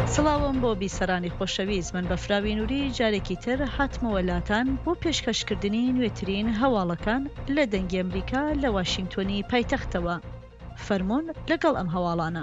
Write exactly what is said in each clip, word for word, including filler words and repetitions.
سڵاوم بۆ بیسەرانی خۆشەویست، من بەفراوی نووری جارێکی تر هاتمەوە لاتان بۆ پێشکەشکردنی نوێترین هەواڵەکان لە دەنگی ئەمریکا لە واشنگتۆنی پایتەختەوە. فەرموون لەگەڵ ئەم هەواڵانە.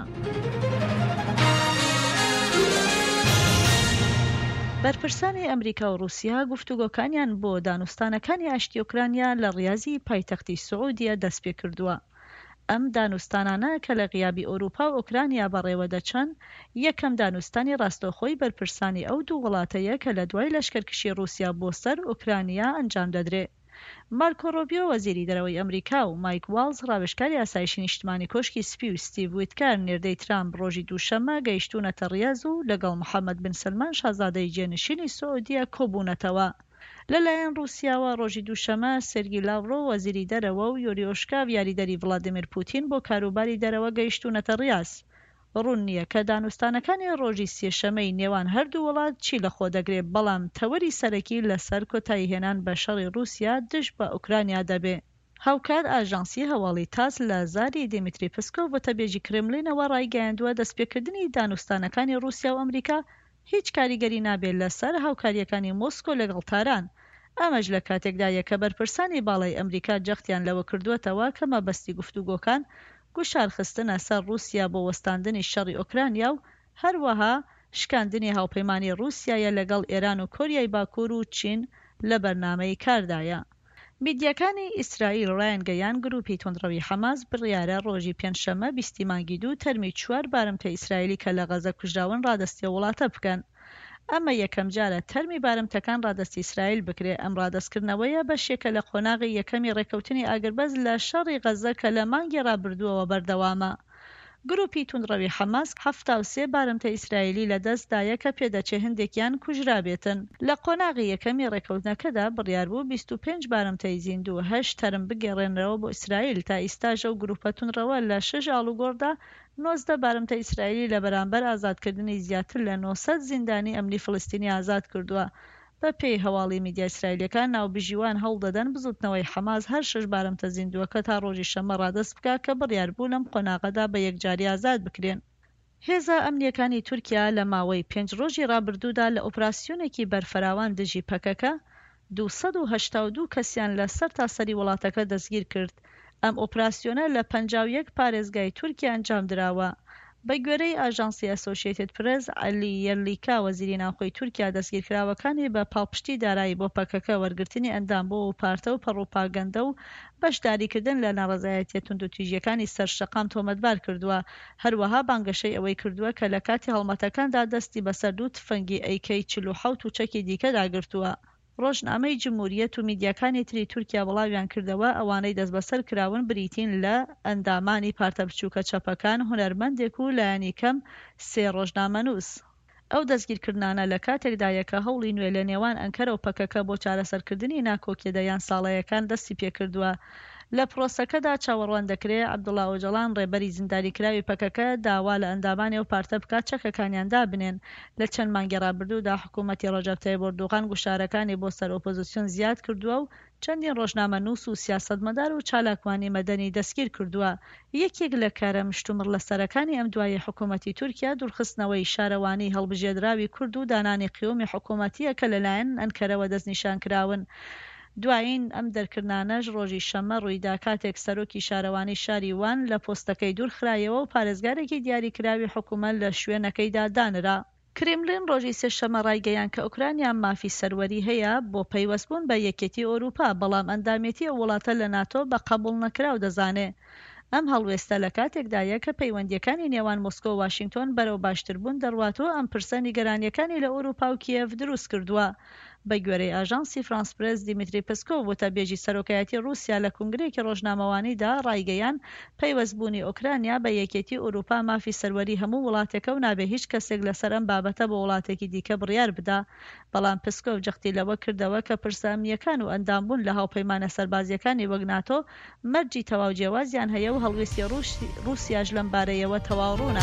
بەرپرسانی ئەمریکا و رووسیا گفتوگۆکانیان بۆ دانوستانەکانی ئاشتی ئوکرانیا لە ڕیازی پایتەختی سعودیە دەست پێ کردووە. ئەم دانوستانانە کە لە غیابی ئەوروپا و ئوکرانیا بەڕێوە دەچەن، یەکەم دانوستانی ڕاستەوخۆی بەرپرسانی ئەو دوو وڵاتەیە کە لە دوای لەشکرکشی رووسیا بۆ سەر ئوکرانیا ئەنجام دەدرێت. مارکۆ ڕۆبیۆ وەزیری دەرەوەی ئەمریکا و مایک واڵز ڕاوێژکاری ئاسایشی نیشتمانی کۆشکی سپی و ستیڤ ویتکار نێردەی ترامپ ڕۆژی دووشەممە گەیشتوونەتە ڕیاض و لەگەڵ محەممەد بن سلمان شازادەی جێنشینی سعودیە کۆبوونەتەوە. لەلایەن رووسیاوە ڕۆژی دووشەمە سێرگی لاڤڕۆ وەزیری دەرەوە و یۆریۆشکاڤ یاریدەری ڤڵادیمیر پوتین بۆ کاروباری دەرەوە گەیشتوونەتە ڕیاض. ڕوون نییە کە دانوستانەکانی ڕۆژی سێشەمەی نێوان هەردوو وڵات چی لەخۆ دەگرێت، بەڵام تەوەری سەرەکی لەسەر کۆتایی هێنان بە شەڕی رووسیا دژ بە ئوکرانیا دەبێ. هاوکات ئاژانسی هەواڵی تاس لە زاری دیمیتری پسکۆڤ وەتەبێژی کرێملینەوە ڕایگەیاندووە دەستپێکردنی دانوستانەکانی رووسیا و ئەمریکا هیچ کاریگەری نابێت لەسەر هاوکاریەکانی مۆسکۆ لەگەڵ تاران. ئەمەش لە کاتێکدایە کە بەرپرسانی باڵای ئەمریکا جەختیان لەوە کردووەتەوە کە مەبەستی گفتوگۆکان گوشارخستنە سەر رووسیا بۆ وەستاندنی شەڕی ئۆکرانیا و هەروەها شکاندنی هاوپەیمانی رووسیایە لەگەڵ ئێران و کۆریای باکوور و چین لە بەرنامەی کاردایە. میدیاکانی ئیسرائیل ڕایانگەیان گروپی تۆندڕەوی حەماس بڕیارە ڕۆژی پێنجشەممە بیستی مانگی دوو تەرمی چوار بارمتە ئیسرائیلی کە لە غەزە کوژراون ڕادەستی وڵاتە بکەن. ئەمە یەکەم جارە تەرمی بارمتەکان ڕادەستی ئیسرائیل بکرێ. ئەم ڕادەستکردنەوەیە بەشێکە لە قۆناغی یەکەمی ڕێکەوتنی ئاگربەز لە شەڕی غەزە کە لە مانگی ڕابردووەوە بەردەوامە. گروپی توندڕەوی حەماس هەفتا و سێ بارمتە ئیسرائیلی لەدەستدایە کە پێدەچێ هەندێکیان کوژرابێتن. لە قۆناغی یەکەمی ڕێکەوتنەکەدا بڕیار بوو بیست و پێنج بارمتەی زیندوو و هەشت تەرم بگێڕێنرەوە بۆ ئیسرائیل. تا ئیستاژە و گروپە توندڕەوە لە شەش ئاڵوگۆڕدا نۆزدە بارمتە ئیسرائیلی لە بەرامبەر ئازادکردنی زیاتر لە نۆسەد زیندانی ئەمنی فلستینی ئازاد کردووە. بە پێی هەواڵی میدیا ئیسرائیلەکان ناوبژیوان هەڵدەدەن بزوتنەوەی حەماس هەر شەش بارمتە زیندووەکە تا ڕۆژی شەمە ڕادەست بکات کە بڕیار بوو لەم قۆناغەدا بە یەکجاری ئازاد بکرێن. هێزە ئەمنیەکانی تورکیا لە ماوەی پێنج ڕۆژی ڕابردوودا لە ئۆپراسیۆنێکی بەرفەراوان دژی پەکەکە دووسەد و هەشتا و دوو کەسیان لە سەر تاسەری وڵاتەکە دەستگیر کرد. ئەم ئۆپراسیۆنە لە پەنجاو و یەک پارێزگای تورکیا ئەنجام درراوە. بە گوێرەی ئاژانسی ئەسۆشیێتد پرێس، عەلی یەرلیکا وەزیری ناوخۆی تورکیا دەستگیرکراوەکانی بە پاڵپشتی دارایی بۆ پەکەکە وەرگرتنی ئەندام بۆ و پارتە و پەڕۆپاگەندە و بەشداریکردن لە ناڕەزایەتیە توندوتیژیەکانی سەرشەقام تۆمەتبار کردووە. هەروەها بانگەشەی ئەوەی کردووە کە لە کاتی هەڵمەتەکاندا دەستی بەسەر دوو تفەنگی ئەی کەی چل و حەوت و چەکی دیکە داگرتووە. ڕۆژنامەی جمهوریەت و میدیاکانی تری تورکیا بڵاویان کردەوە ئەوانەی دەست بەسەر کراون بریتین لە ئەندامانی پارتە بچووکە چەپەکان، هونەرمەندێک و لایەنی کەم سێ ڕۆژنامەنووس. ئەو دەستگیرکردانە لە کاتێکدایە کە هەوڵی نوێ لە نێوان ئەنکەرە و پەکەکە بۆ چارەسەرکردنی ناکۆکیەدەیان ساڵەیەکان دەستی پێکردووە. لە پرۆسەکەدا چاوەڕوان دەکرێت عەبدوڵڵا ئۆجەڵان ڕێبەری زینداریکراوی پەکەکە داوا لە ئەندامانی و پارتە بکات چەکەکانیان دابنێن. لە چەند مانگی ڕابردوودا حکوومەتی ڕەجەب تاییب ئەردۆغان گوشارەکانی بۆ سەر ئۆپۆزیسیۆن زیاد کردووە و چەندین ڕۆژنامەنووس و سیاسەتمەدار و چالاکوانی مەدەنی دەستگیر کردووە. یەکێک لە کارە مشتومڕ لەسەرەکانی ئەم دوایە حکوومەتی تورکیا دوورخستنەوەی شارەوانی هەڵبژێردراوی کورد و دانانی قیومی حکوومەتیە کە لەلایەن ئەنکەرەوە دەستنیشان کراون. دوایین ئەم دەرکردانەش ڕۆژی شەمە ڕوویدا کاتێک سەرۆکی شارەوانی شاری وان لە پۆستەکەی دوورخرایەوە و پارێزگارێکی دیاریکراوی حکوومەت لە شوێنەکەیدا دانرا. کرێملین ڕۆژی سێشەمە ڕایگەیان کە ئوکرانیا مافی سەروەری هەیە بۆ پەیوەستبوون بە یەکێتی ئەوروپا، بەڵام ئەندامێتی ئەو وڵاتە لە ناتۆ بە قبوڵ نەکراو دەزانێ. ئەم هەڵوێستە لە کاتێکدایە کە پەیوەندیەکانی نێوان مۆسکۆ و واشنگتۆن بەرەو باشتربوون دەڕواتەوە ئەم پرسە نیگەرانیەکانی لە ئەوروپا و کیێڤ دروست کردووە. بە گوێرەی ئاژانسی فرانس پرێس، دیمیتری پسکۆڤ وتەبێژی سەرۆکایەتی رووسیا لە کنگرەیەکی ڕۆژنامەوانیدا ڕایگەیان پەیوەستبوونی ئوکرانیا بە یەکێتی ئەوروپا مافی سەروەری هەموو وڵاتێکە و نابێ هیچ کەسێک لەسەر ئەم بابەتە بە وڵاتێکی دیکە بڕیار بدا. بەڵام پسکۆڤ جەختی لەوە کردەوە کە پرسە ئەمنیەکان و ئەندامبوون لە هاوپەیمانە سەربازیەکانی وەک ناتۆ مەرجی تەواو جیاوازیان هەیە و هەڵوێستی رووسیاش لەم بارەیەوە تەواوڕوونە.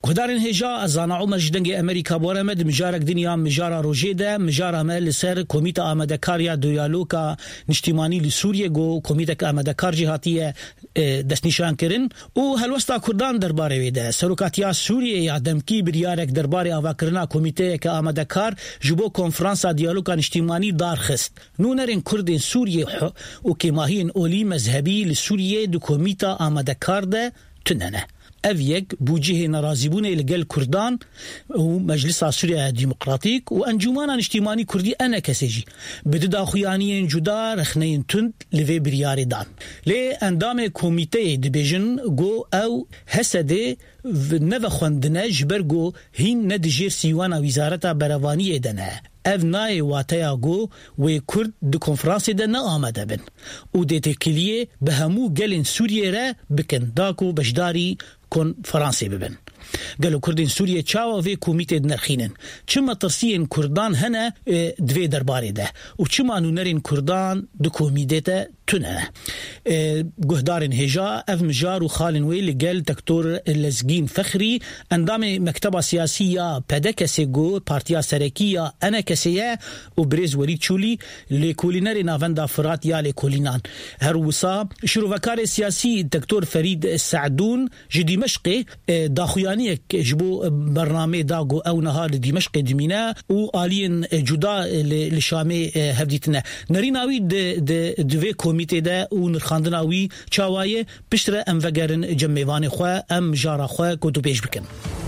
گهدارن هجا از آن عمر جدنگ امریکا بورمد مجارک دنیا مجارا روجیده مجارا مل سر کمیته آماده کاریا دیالوگا نشتیمانی لسوریه گو کمیته آماده کار جهاتیه دست نشان کرن و هلوستا کردان درباره ویده سروکاتیا سوریه یا دمکی بریارک درباره آواکرنا کمیته که آماده کار جبو کنفرانسا دیالوگا نشتیمانی دارخست نونرین کردین سوریه و که ماهین اولی مذهبی لسوریه دو کمیته آماده کار ده تننه اف یک بوجه نرازیبونه لگل کردان و مجلس سوریا ديمقراطيك و انجمان اجتماعي كردي انا كسجي بددا خويانين جدا رخنين تند لفي برياري دان لي اندام كوميتي ديبيجن جو او هسده نو خوندنه جبرگو هين ندجير سيوانا وزارتا برواني ادنه اف نای واتیا گو و کرد دو کنفرانسی ده نه آمده بن و دیت کلیه به همو گلین سوریه را بکن داکو بشداری کنفرانسی ببن گلو کردین سوریه چاوا و کمیته نرخینن چما ترسین کردان هنه دوی درباره ده و چما نونرین کردان دو کمیته تونه گهدارن هجا اف مجار و خالن وی لگل دکتور لزگین فخری اندام مکتبه سیاسیه پدکسی گو پارتیا سرکیه انا کسیه و بریز ولید چولی لکولینر ناوندا فرات یا لکولینان هر وصا شروفکار سیاسی دکتور فرید سعدون جدی مشقی داخویانی جبو برنامه داغو او نهار دمشق دمينا و آلين جدا لشامي هفديتنا نريناوي د د دوی کمیته ده و نرخاندناوي چاوايه پشتره ام وگرن جمعوان خو ام جارا خو کو دو پیش بکن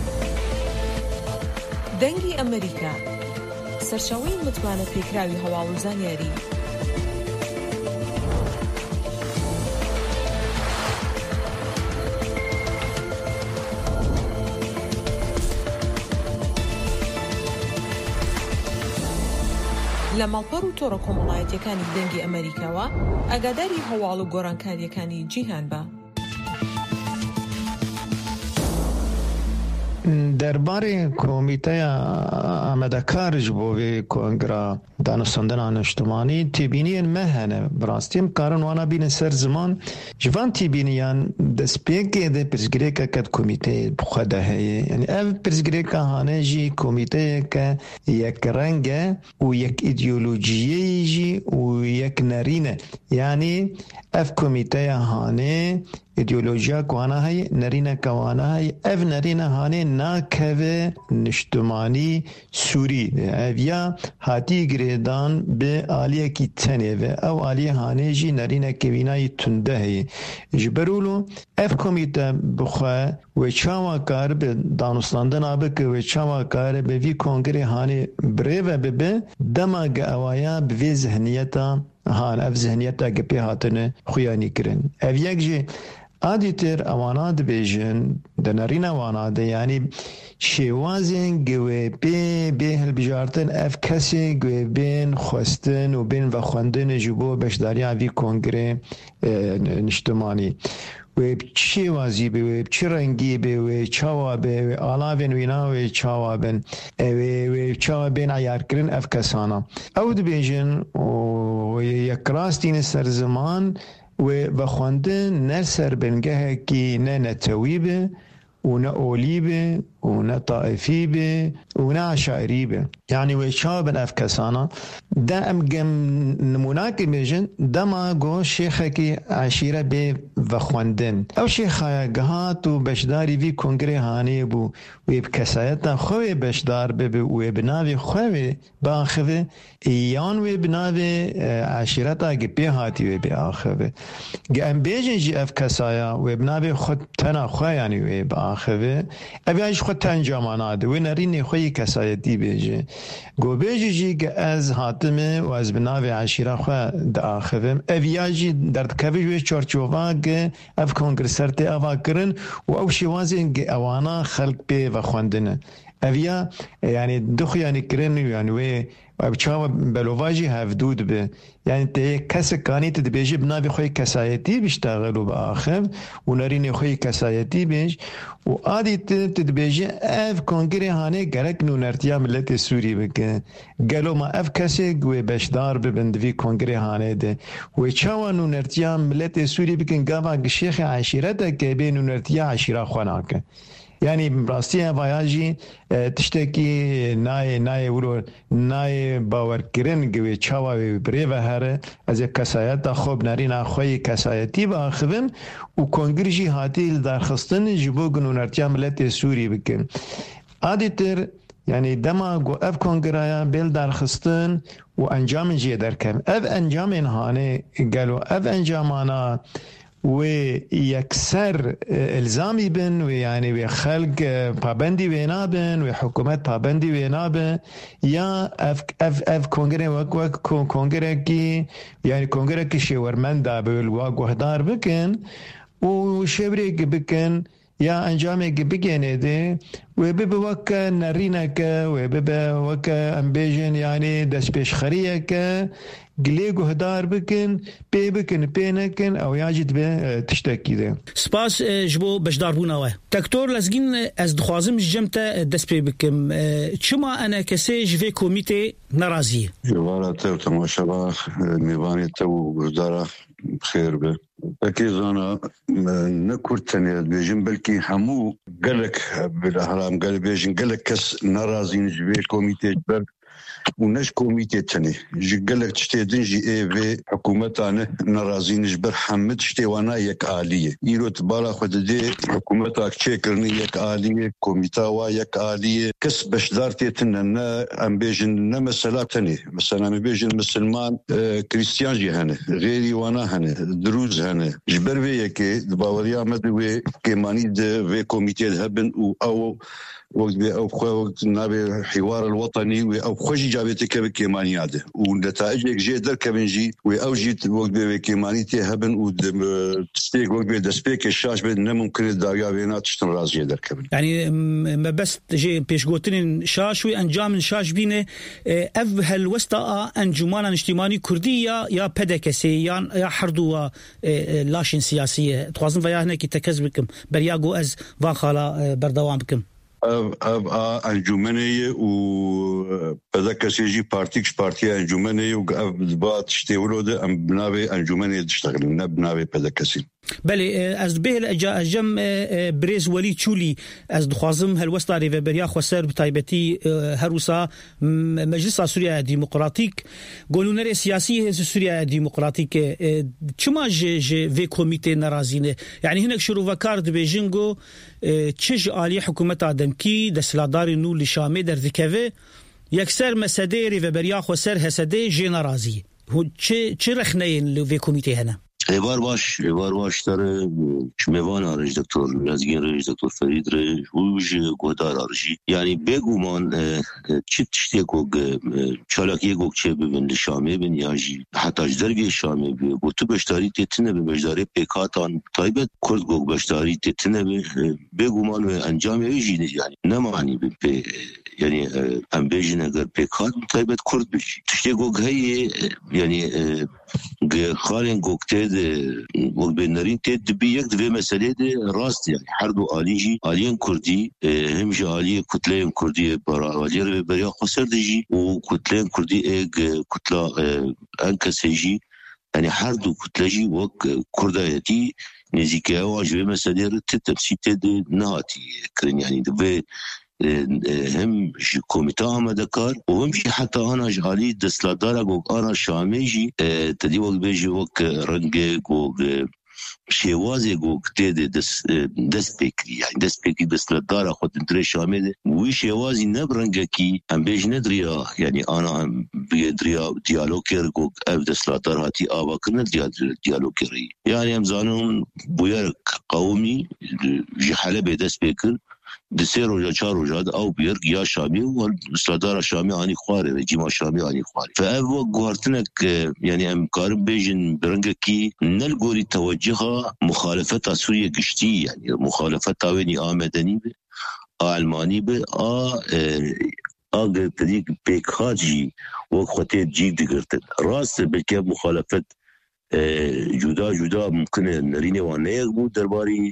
دنگی امریکا سرچاوی متوانه پیکراوی هواوزانیاری لەمەڵپەڕ و تۆڕە کۆمەڵایەتیەکانی دەنگی ئەمریکاوە ئاگاداری هەواڵ و گۆڕانکاریەکانی جیهان بە. درباره کمیته آماده‌کاری جبوی کنگره دانستان اجتماعی تبیین مهنه براستیم کارن وانا بین سر زمان جوان تبیینیان دسپیک ده پرسگری که کد کمیته بخوده هی یعنی اف پرسگری که هانه جی کمیته که یک رنگه و یک ایدئولوژی جی و یک نرینه یعنی اف کمیته هانه ایدئولوژیا کوانا های نرینه کوانا های اف نرینه هانه ناکوه نشتمانی سوری اویا هاتی گریدان به آلیه کی تنه و او آلیه هانه جی نرینه کوینای تنده هی جبرولو اف کمیته بخواه و چاوا کار به دانستاندن آبه که و چاوا کار به وی کنگره هانه بره و ببه دماغ اوایا به وی ذهنیتا هان اف ذهنیتا گپی هاتنه خویانی کرن او یک جی آدیتر اواناد بیجن دنرین اواناده یعنی شیوازین گوه بی بی هل بجارتن اف کسی گوه بین خواستن و بین و خواندن جبو بشداری آوی کنگره نشتمانی و چی وازی به و چی رنگی به و چاوا به و آلاوین وینا و چاوا بن و چاوا بین عیار کرن اف کسانا او دبیجن و یک راستین سر زمان و بخواندن نه سر بنگه کی نه نتویبه و نه اولیبه و نه طائفیبه و نه عشائریبه یعنی و شابن اف کسانا دا ام گم نموناکی بیجن دما گو شیخه کی عشیره بی بخواندن او شیخه گهات و بشداری وی کنگره هانه بو و بکسایتا خوی بشدار بی و بناوی خوی باخوه ایان و بناوی عشیرتا گپی هاتی و بی آخوه گم بیجن جی اف کسایا و بناوی خود تنا خوی یعنی و باخوه اویاش خود تنجاماناده و نرین خوی کسایتی بیجه گو بیجه جی که از حاتمه و از بناوی عشیره خواه دا آخوهم اویاجی دردکوی جوی چارچوفا که اف کنگرسرتی اوا کرن و او شوازین که اوانا خلق بی و خوندنه اویا یعنی دخو یعنی کرن یعنی وی و بچاو بلوواجی هفدود به یعنی ته کس کانی ته بیجه بناوی خوی کسایتی بشتغلو با آخر و نرین خوی کسایتی بیش و عادی ته ته بیجه اف کنگره هانه گرک نونرتیا ملت سوری بکن گلو ما اف کسی گوی بشدار ببندوی کنگره هانه ده و چاو نونرتیا ملت سوری بکن گاوا شیخ عشیرت که بین نونرتیا عشیره خواناکه يعني براستي فياجي تشتكي ناي ناي ورو ناي باور كرين قوي تشاوا بريفا هره از كسايات خوب نارينا خوي كسايتي باخذن وكونغرجي هاتي درخستن جبو جنونرتيا ملت سوري بكن عادتر يعني دما گو اف کنگرایا بیل درخستن و انجام جی درکم اف انجام هانه قالوا اف انجامانا و يكسر الزامي بن ويعني وخلق بابندي وينابن وحكومات بابندي وينابن يا اف اف اف كونغري وك وك كونغري كي يعني كونغري كي شورمندا بالواق وهدار بكن وشبري بكن يا انجامي بكن دي وببوك نرينك وببوك امبيجن يعني دس بيش خريك گلیگو هدار بکن پی بکن پی نکن او یاجد به تشتکی ده سپاس جبو بشدار بوناوه دکتور لازگین از دخوازم جمتا دست پی بکم چما انا کسی جوی کمیته نرازی جوارا تو تماشا میوانی تو بشدارا بخير به اكيد انا نكرتني بيجن بلكي حمو قالك بالاهرام قال بيجن قالك كس نرازين جوي كوميتي جبر ونش كوميتي تاني قالك تشتي دنجي اي في حكومتنا نرازين جبر حمد شتي وانا يك آلية يرو تبالا خد دي حكومتك تشيكرني يك آلية كوميتا يك آلية كس بشدارتي تننا ام بيجن نمسلا تاني مثلا بيجن مسلمان اه كريستيان جي هنا غيري وانا هنا دروز هنا جبر في يكي دباوريا مدوي كيماني دي في كوميتي هبن او وقت بي او وقت نابي الحوار الوطني او خوجي جابتك بكيماني هذا ونتائج جي درك بنجي واوجي وقت بي كيماني تي هبن وتستيق وقت بي دسبيك الشاش بين ممكن الداويا بينات تشتن راس درك يعني ما بس جي بيش قوتين شاشوي انجام شاش بينه اف هالوسطا انجمان اجتماعي كرديه يا بدكسي يا يا حردوا لاشين سياسيه توازن فيا هنا كي تكذبكم برياغو از واخالا بردوام بكم اب اب انجمنيه و بدك يجي بارتيكش بارتي انجمنيه وبات شتيولود ام بنابي انجمنيه تشتغل بنابي بدكسي بله از به اجم بريز ولي تشولي از دخوازم هالوسطا ريفبريا خسر بتايبتي هروسا مجلس سوريا ديمقراطيك قولونر سياسي سوريا ديمقراطيك چما جي في كوميتي نرازينه يعني هناك شروع كارد بيجينغو تشج علي حكومه ادمكي دسلاداري نو لشامي در ذكوي يكسر مسدي ريفبريا خسر هسدي جي نرازي هو چه رخنين في كوميتي هنا ایوار باش ایوار باش تر چموان آرش دکتر لازگین رش دکتر فرید رش ویج گودار آرشی یعنی بگومان چی تشتی گوگ چالاکی گوگ چه ببین شامه بین یاجی حتی جدرگی شامه بی گوتو بشتاری تیتنه به بشتاری پیکاتان تایبت کرد گوگ بشتاری تیتنه به بگومان و انجام ایجی یعنی نمانی به يعني ام بيجن اگر پیکات تایبت کرد بشی تشتی گوگ هی یعنی خالين گوگته و بنرين تد بي یک دوی مسئله ده راست يعني هر دو آلیجی آلین کردی همش آلی کتله کردی برا آلی رو بریا خسر دیجی و کتله کردی ایک کتلا انکسیجی يعني هر دو کتلهجی و کردایتی نزیکه و عجبه مسئله رو تتمسیت ده نهاتی کرن يعني دوی هم كوميتا آمدكار وهمشي حتى أنا جالي دسلادارا وق أنا شاميجي تدي وق بيجي وق رنجي وق شوازي وق تيد دس دس بكري يعني دس بكري دسلادارا خد انتري شامي وي شوازي نبرنجكي هم بيجي ندريا يعني أنا بيدريا ديالوكير وق أف دسلادار هاتي آبا كنا ديالوكيري يعني هم زانهم بويرك قومي جي حلبة دس بكر دسير وجا چار وجاد او بيرق يا شامي والسلادار شامي اني خواري جيما شامي اني خواري فابو غورتنك يعني امكارم بيجن برنگكي نلغوري توجهها مخالفه سوريا قشتي يعني مخالفه تاويني آمدني به الماني به ا اگر تديك بيكاجي وقته جيب دغرت راست بكي مخالفه جدا جدا ممكن نريني وانه بود درباري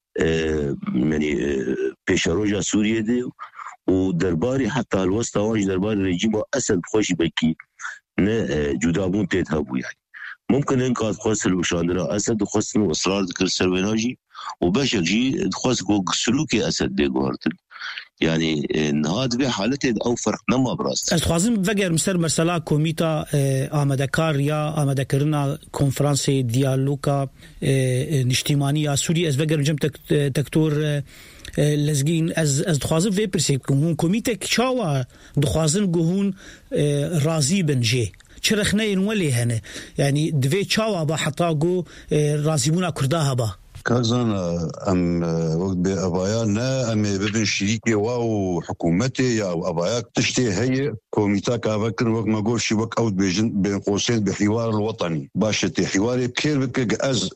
يعني بيشاروجا سوريا دي ودرباري حتى الوسط واج درباري رجيم اسد خوش بكي نه جدا بون تهبو يعني ممكن ان قد خسر وشاندرا اسد خسر واصرار ذكر سرويناجي وباش جي خاص كو سلوكي اسد بيغورت يعني نهاد به حالته او فرق نما براست از خوازم وگر مستر مرسلا کومیتا آمدکار یا آمدکرنا کنفرانس دیالوگا نشتیمانی سوری از وگر جم دکتور لزگین از از خوازم و پرسیب کون کومیتا چاوا دخوازن گهون راضی بنجه چرخنه انولی هنه يعني دوی چاوا با حتا گو رازیمونا کرداها با كازان ام وقت بأبايا نا ام ببن شريكي واو حكومتي يا أبايا تشتي هي كوميتا كافكر وقت ما قول شي وقت أود بيجن بين قوسين بحوار الوطني باشتي حواري بكير بك أز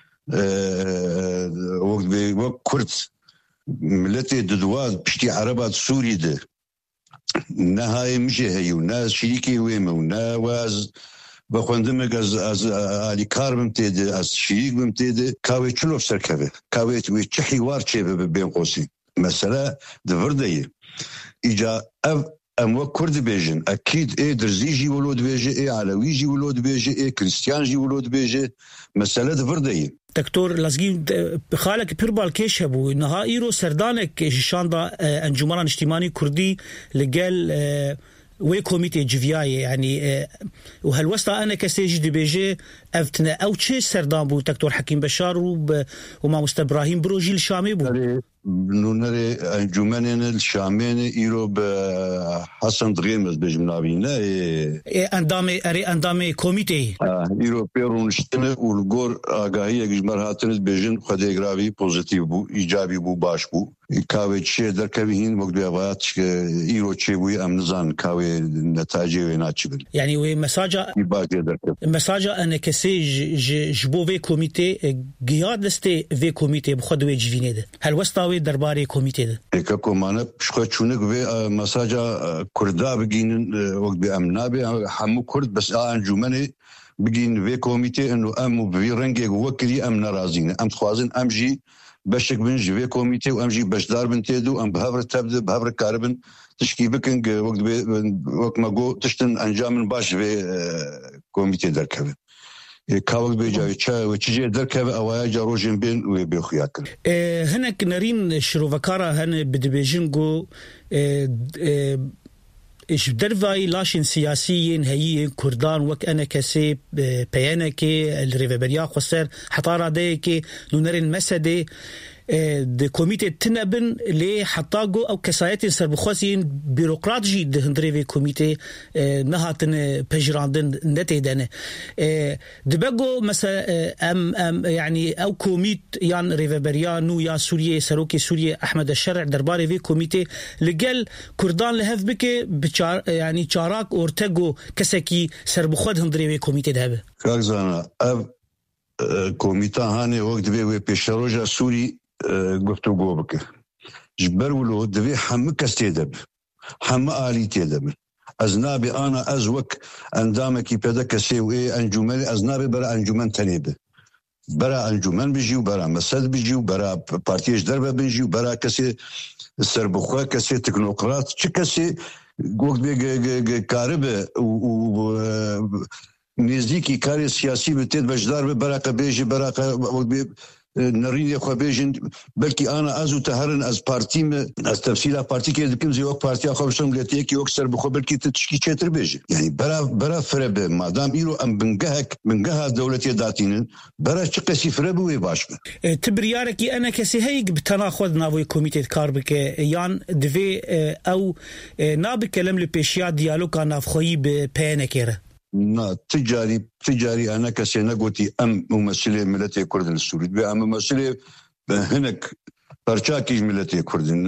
وقت بوقت كرد ملتي ددواد بشتي عربات سوري ده نهاية مشي هيو ناس شريكي ويمو نا واز بخوندم از از علی کار بمتیده از شریک بمتیده کاوی چلو سرکبه کاوی توی چه حوار چه بین قوسین مثلا دورده ایجا اف امو کرد بیجن اكيد ايه درزيجي ولود بيجي ايه علويجي ولود بيجي ايه كريستيانجي ولود بيجي مسألة دفردية دكتور لازقين بخالك بيربال كيش هبو نهائي رو سردانك شاندا انجمران اجتماعي كردي لقال وي كوميتي جفياي يعني وهالوسطة أنا كستيج دي بيجي أفتنا أو شيء سردان بو دكتور حكيم بشار وما مست إبراهيم بروجي الشامي بو نونري انجمنين الشامين ايرو بحسن دغيمز بجمنابينا اي اندامي اري اندامي كوميتي ايرو بيرونشتنه والغور اغاهيه جمرهاتنز بجن خديغرافي بوزيتيف بو ايجابي بو باش بو كاوي تشي دركبين مقدوات ايرو تشي بو امنزان كاوي نتاجي ويناتشبل يعني وي مساجا مساجا ان كسي جبو في كوميتي غيادستي في كوميتي بخدوي جفينيده هل وسطاوي درباري كوميتي ده ايكاكو مانا بشخو چونك في مساجا كردا بگين وقت بامنا بي حمو كرد بس انجمني بگين في كوميتي انه امو بي رنگي وكري ام نرازين ام خوازن امجي بشك بنج في كوميتي وامجي بشدار بنتيدو ام بهبر تبدا بهبر كاربن تشكي بكنج وقت بي وقت ما جو تشتن انجام باش في كوميتي دركبه كاول بيجاوي تشا وتجي دركب اوايا جاروجين بين وبيخياك هناك نارين شروفكارا هن بدبيجنجو ايش درفاي لاشين سياسيين هي كردان وك انا كسي بيانكي الريفبريا خسر حطارا ديكي نونرين مسدي د کومیټه تنبن له حتاګو او کسایت سربخوسین بیروکرات جی د هندري کومیټه نه هاتن پجراندن نتیدنه د بګو مثلا ام ام يعني او کومیټ یان ریوبریانو یا سوریه سروکی سوریه احمد الشرع درباري في کومیټه لګل کردان له هف بک بچار يعني چاراک اورتګو کسکی سربخود هندري کومیټه ده کاغزانا اب کومیټه هانه وقت به پیشروجا سوری گفتو گو بکه جبر ولو دوی حم کستیدب حم آلی تیدب از نابی آنا از وک اندام کی پیدا کسی و ای انجمن از نابی برا انجمن تنیبه برا انجمن بجی و برا مسد بجی و برا پارتیش دربه بجی و برا کسی سربخواه کسی تکنوکرات چه کسی گوکت بی کاربه و نزدیکی کاری سیاسی بتید بجدار به برا قبیجی برا قبیجی نريد يا خبيجن بلكي انا ازو تهرن از بارتي از تفصيل بارتي كي دكم زي وقت بارتي اخوشم لتي كي اكثر بخو بلكي تشكي تشتر بيجي يعني برا برا فرب ما دام يرو ام بنجهك بنجها دولتي داتين برا تشقسي فرب وي باش تبريارك انا كسي هيك بتناخذ ناوي كوميتي كاربك يان دفي او ناب كلام لبيشيا ديالوج انا فخوي بينكره نا تجاري تجاري أنا كسينا قلتي أم ممثلة ملتي كردن السوري بأم ممثلة هناك برشاكي ملتي كردن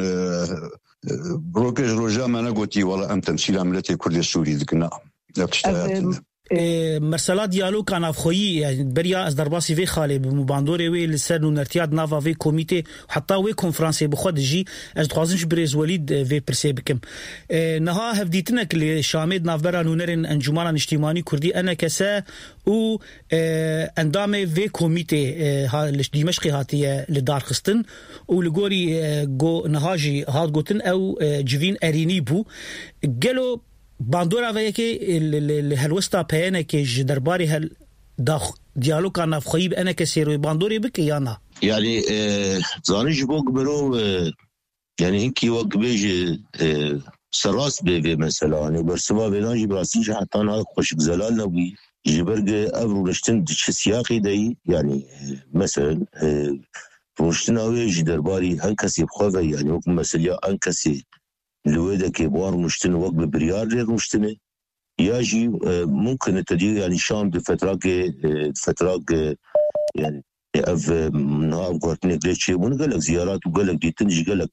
بروكج روجا ما أنا قلتي والله أم تمثيل ملتي كردن السوري ذكنا لا بتشتغل مرسلا دیالوگ کان افخویی بریا از درباسی وی خاله بمباندوره وی لسر نرتیاد ناوا وی کمیته حتی وی کنفرانس بخود جی از خوازنش بریز ولید وی پرسی بکم نها هفدیتنک ل شامد نافبرا نونرن انجمن اجتماعی کردی انا کسا او اندام وی کمیته ها دمشق هاتیه لدار خستن او لګوري گو نهاجی هات گوتن او جوین ارینی بو گلو باندورا وی که هلوستا پیانه که درباری هل داخ دیالوگ کان افخویب انا کسی روی باندوری بک یا نه يعني زانش بوك برو يعني هنكي وقت بيجي سراس بيبي مثلا يعني برسما بيناجي براسيش حتى أنا خوش زلال نبي جبرج أبرو رشتن دش سياقي داي يعني مثلا رشتنا ويجي درباري هنكسي بخوفه يعني وقت مثلا هنكسي لويدا كبار مشتن وقت ببريار غير مشتنه ياجي ممكن التدير يعني شام دي فتراك فتراك يعني اف نهار قرتني قلتشي ونقلك زيارات وقلك دي تنجي قلك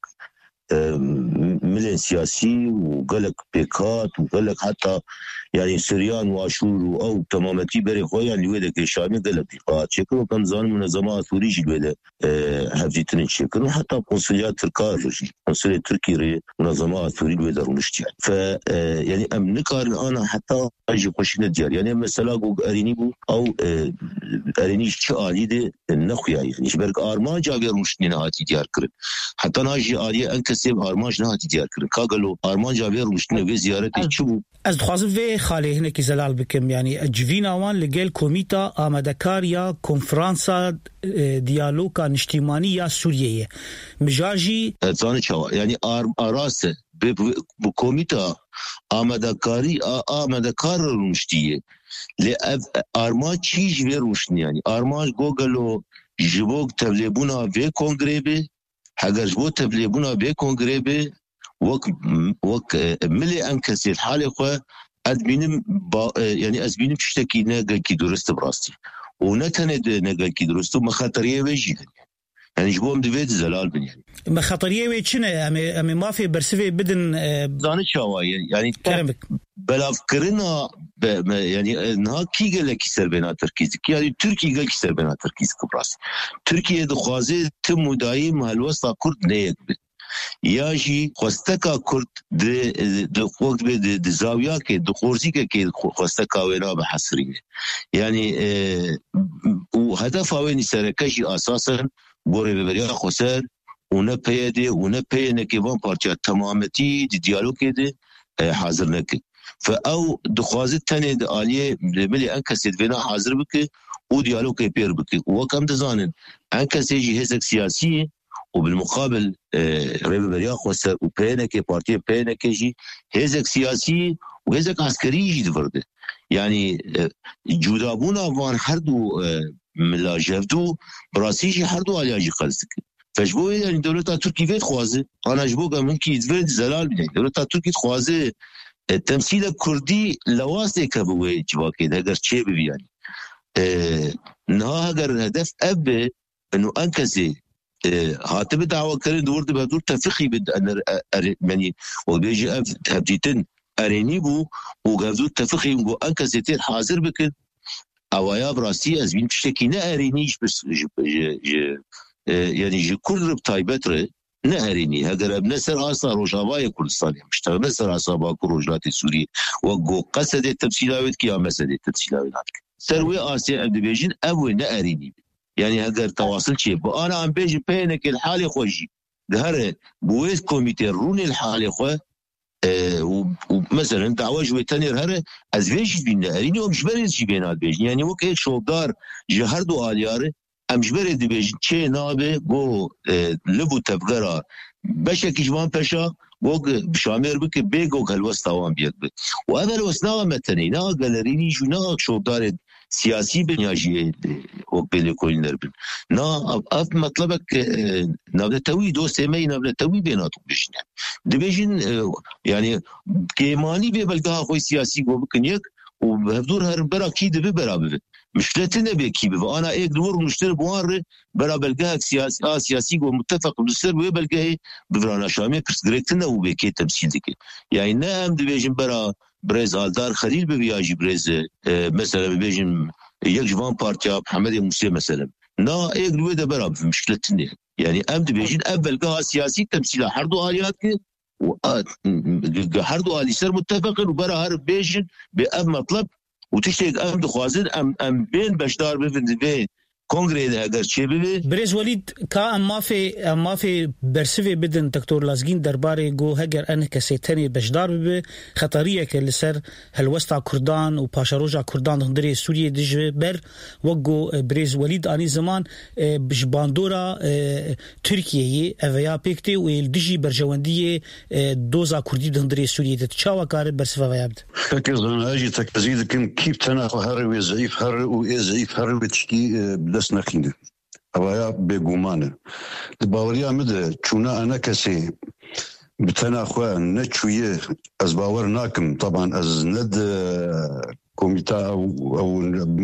ملين سياسي وقلك بيكات وقلك حتى يعني سريان واشور او تمامتي بري خويا اللي ويدك الشامي قلك بيقات شكل وكان زان منظمات ثوريجي الويدا هفدي تنجي شكل وحتى قنصليات تركارجي قنصلية تركي منظمات ثوري الويدا رمشتي ف يعني ام نكار انا حتى اجي قشنا ديار يعني مثلا قو ارينيبو او ارينيش شعالي دي النخويا يعني شبرك ارمان جاغير مشتني نهاتي ديار كرن حتى ناجي آلية انكسيب ارمانج نهاتي ديار كرن كاغلو ارمان جاغير مشتني في زيارتي تشبو از دخوازم في خاله هناك زلال بكم يعني جوينا وان لقل كوميتا آمدكاريا كونفرانسا ديالوكا نشتيمانية سورية مجاجي زاني شوا يعني اراسه بكوميتا آمدكاري آمدكار المشتية لأب أرمان چیز وی روشنی يعني أرمان گوگلو جبوك تبليبونا في كونغريبي حقر جبو تبليبونا في كونغريبي وك وك ملي أنكسي الحالة خو أدبينم يعني أزبينم تشتكي ناقل كي درست براستي ونتند ناقل كي درستو مخاطرية ويجي يعني جبوهم دفيد زلال بن يعني مخاطرية ويتشنا أمي أمي ما في برسفي بدن زانت شوايا يعني كرمك بلا فكرنا يعني نها كي قال لك يسر بينا تركيز يعني تركي قال يسر بينا تركيز كبراس تركيا دخوازي تم دايم هالوسطى كرد نيك ياجي خوستكا كرد د د وقت به د زاويه کې د خورزي کې خوستکا وینا به حصري يعني اه وهدف وين سرکشي اساسا بوري ببريا خسر ونبيدي ونبينه كيفان بارتيا تمامتي دي ديالوج دي حاضر نك فاو دخوازت تاني د اليه ملي انكسيت فينا حاضر بك و ديالوج بير بك وكم دزانن انكسيجي هزك سياسي وبالمقابل ريب بريا خسر وبينه كي بارتيا بينه كيجي هزك سياسي وهزك عسكري يجي دفرد يعني جودابونا وان هردو ملا جفدو براسيجي هردو عليها جي خلصك فجبو يعني دولتا تركي فيت خوازه انا جبو ممكن يدفد زلال بني دولتا تركي خوازه التمثيل الكردي لواسه كبوي جواكي هاجر تشي بي يعني اه نها هاجر هدف اب انه انكسي اه هاتب دعوه كرين دورد بهدور تفخي بد ان يعني وبيجي اب تهديتن ارينيبو وغادو تفخي و انكسي تير حاضر بك اوايا براسي از بين تشتكي نارينيش بس ج ج ج يعني جي كل بتايبتر نهريني هاجر بنسر اثار روجاواي كردستان مش نسر اصابا كروجلات سوريا وقو قصد التفصيلات كي مسد التفصيلات سروي اسيا ادبيجن ابو نهريني يعني هاجر تواصل شيء انا عم بيجي بينك الحاله خوجي ظهر بويس كوميتي روني الحاله خو أه ومثلا دعوه جوي تانير هره از ويش بين نهريني ومش بريد شي بينات بيجن يعني وكيل شوبدار جهردو الياره امجبر دبیج چه نابه گو لبو تبگرا بشه کجوان پشا گو بشامر بک بیگو کلوستاوان بیاد بک و اول وسنا متنی نه گالرینی جو نه شوبدار سیاسی بنیاجی او بله کوینر بن نه اف مطلبك نبدا توي دو سمي نبدا توي بيناتو بشن دبیجن يعني كيماني ببلغا خو سياسي گو بکنيك وبهدور هر برا كي دبي برابر مشكلتنا بكي وانا ايه دور مشتري بوار برا بلقاها سياسي آه سياسي ومتفق بالسر وبلقاها بفرانا شامي كرسغريتنا وبكي تمثيل ديك يعني نعم دبيجن برا بريز آلدار خليل ببياجي بريز آه مثلا ببيجن يك جوان بارتيا محمد موسى مثلا نا ايه دور ده برا مشكلتنا يعني ام دبيجن بلقاها سياسي تمثيل حردو آليات حردو آلي سر متفق وبرا هر بيجن بأب مطلب وتشتيك ام دخوازن ام ام بين بشدار بفند بين کنگره ده اگر چه ببه برز ولید کا ام مافی ام مافی برسوی بدن دکتور لازگین درباره گو هگر ان کسی تنی بجدار ببه خطریه که لسر هلوستا کردان و پاشاروجا کردان هندری سوریه دجه بر وگو برز ولید آنی زمان بجباندورا ترکیه اویا پیکتی و الدجی برجواندی دوزا کردی هندری سوریه ده چاوا کار برسوی ویابد فکر زن اجی تکزید کم کیپ تنها هر و ضعیف هر و ضعیف هر و تشکی دست نخینده اویا بگومانه باوریا مده چونه انا کسی بتنا اخوة نتشويه از باور ناكم طبعا از ند كوميتا او او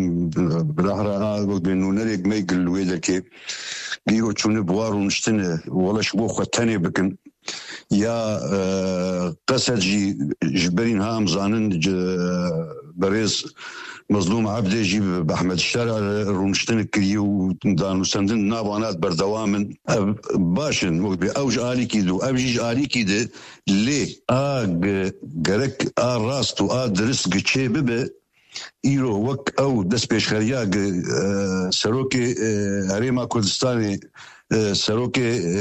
بالاحرى بانه نريق ما يقل ويدك بيقول تشوني بوارو نشتنه ولا شبو ختاني بكن يا قصد جي جبرين هام زانن بريز مظلوم عبدي جيب بأحمد الشارع رونشتن كريو دانو سندن نابانات بردوامن باشن اوج آلي كيدو اوجيج آلي كيدو لي آق غرك آ راستو آ درسق چه ببه ايرو وك او دس بيشخرياق سروكي هريما كردستاني سروك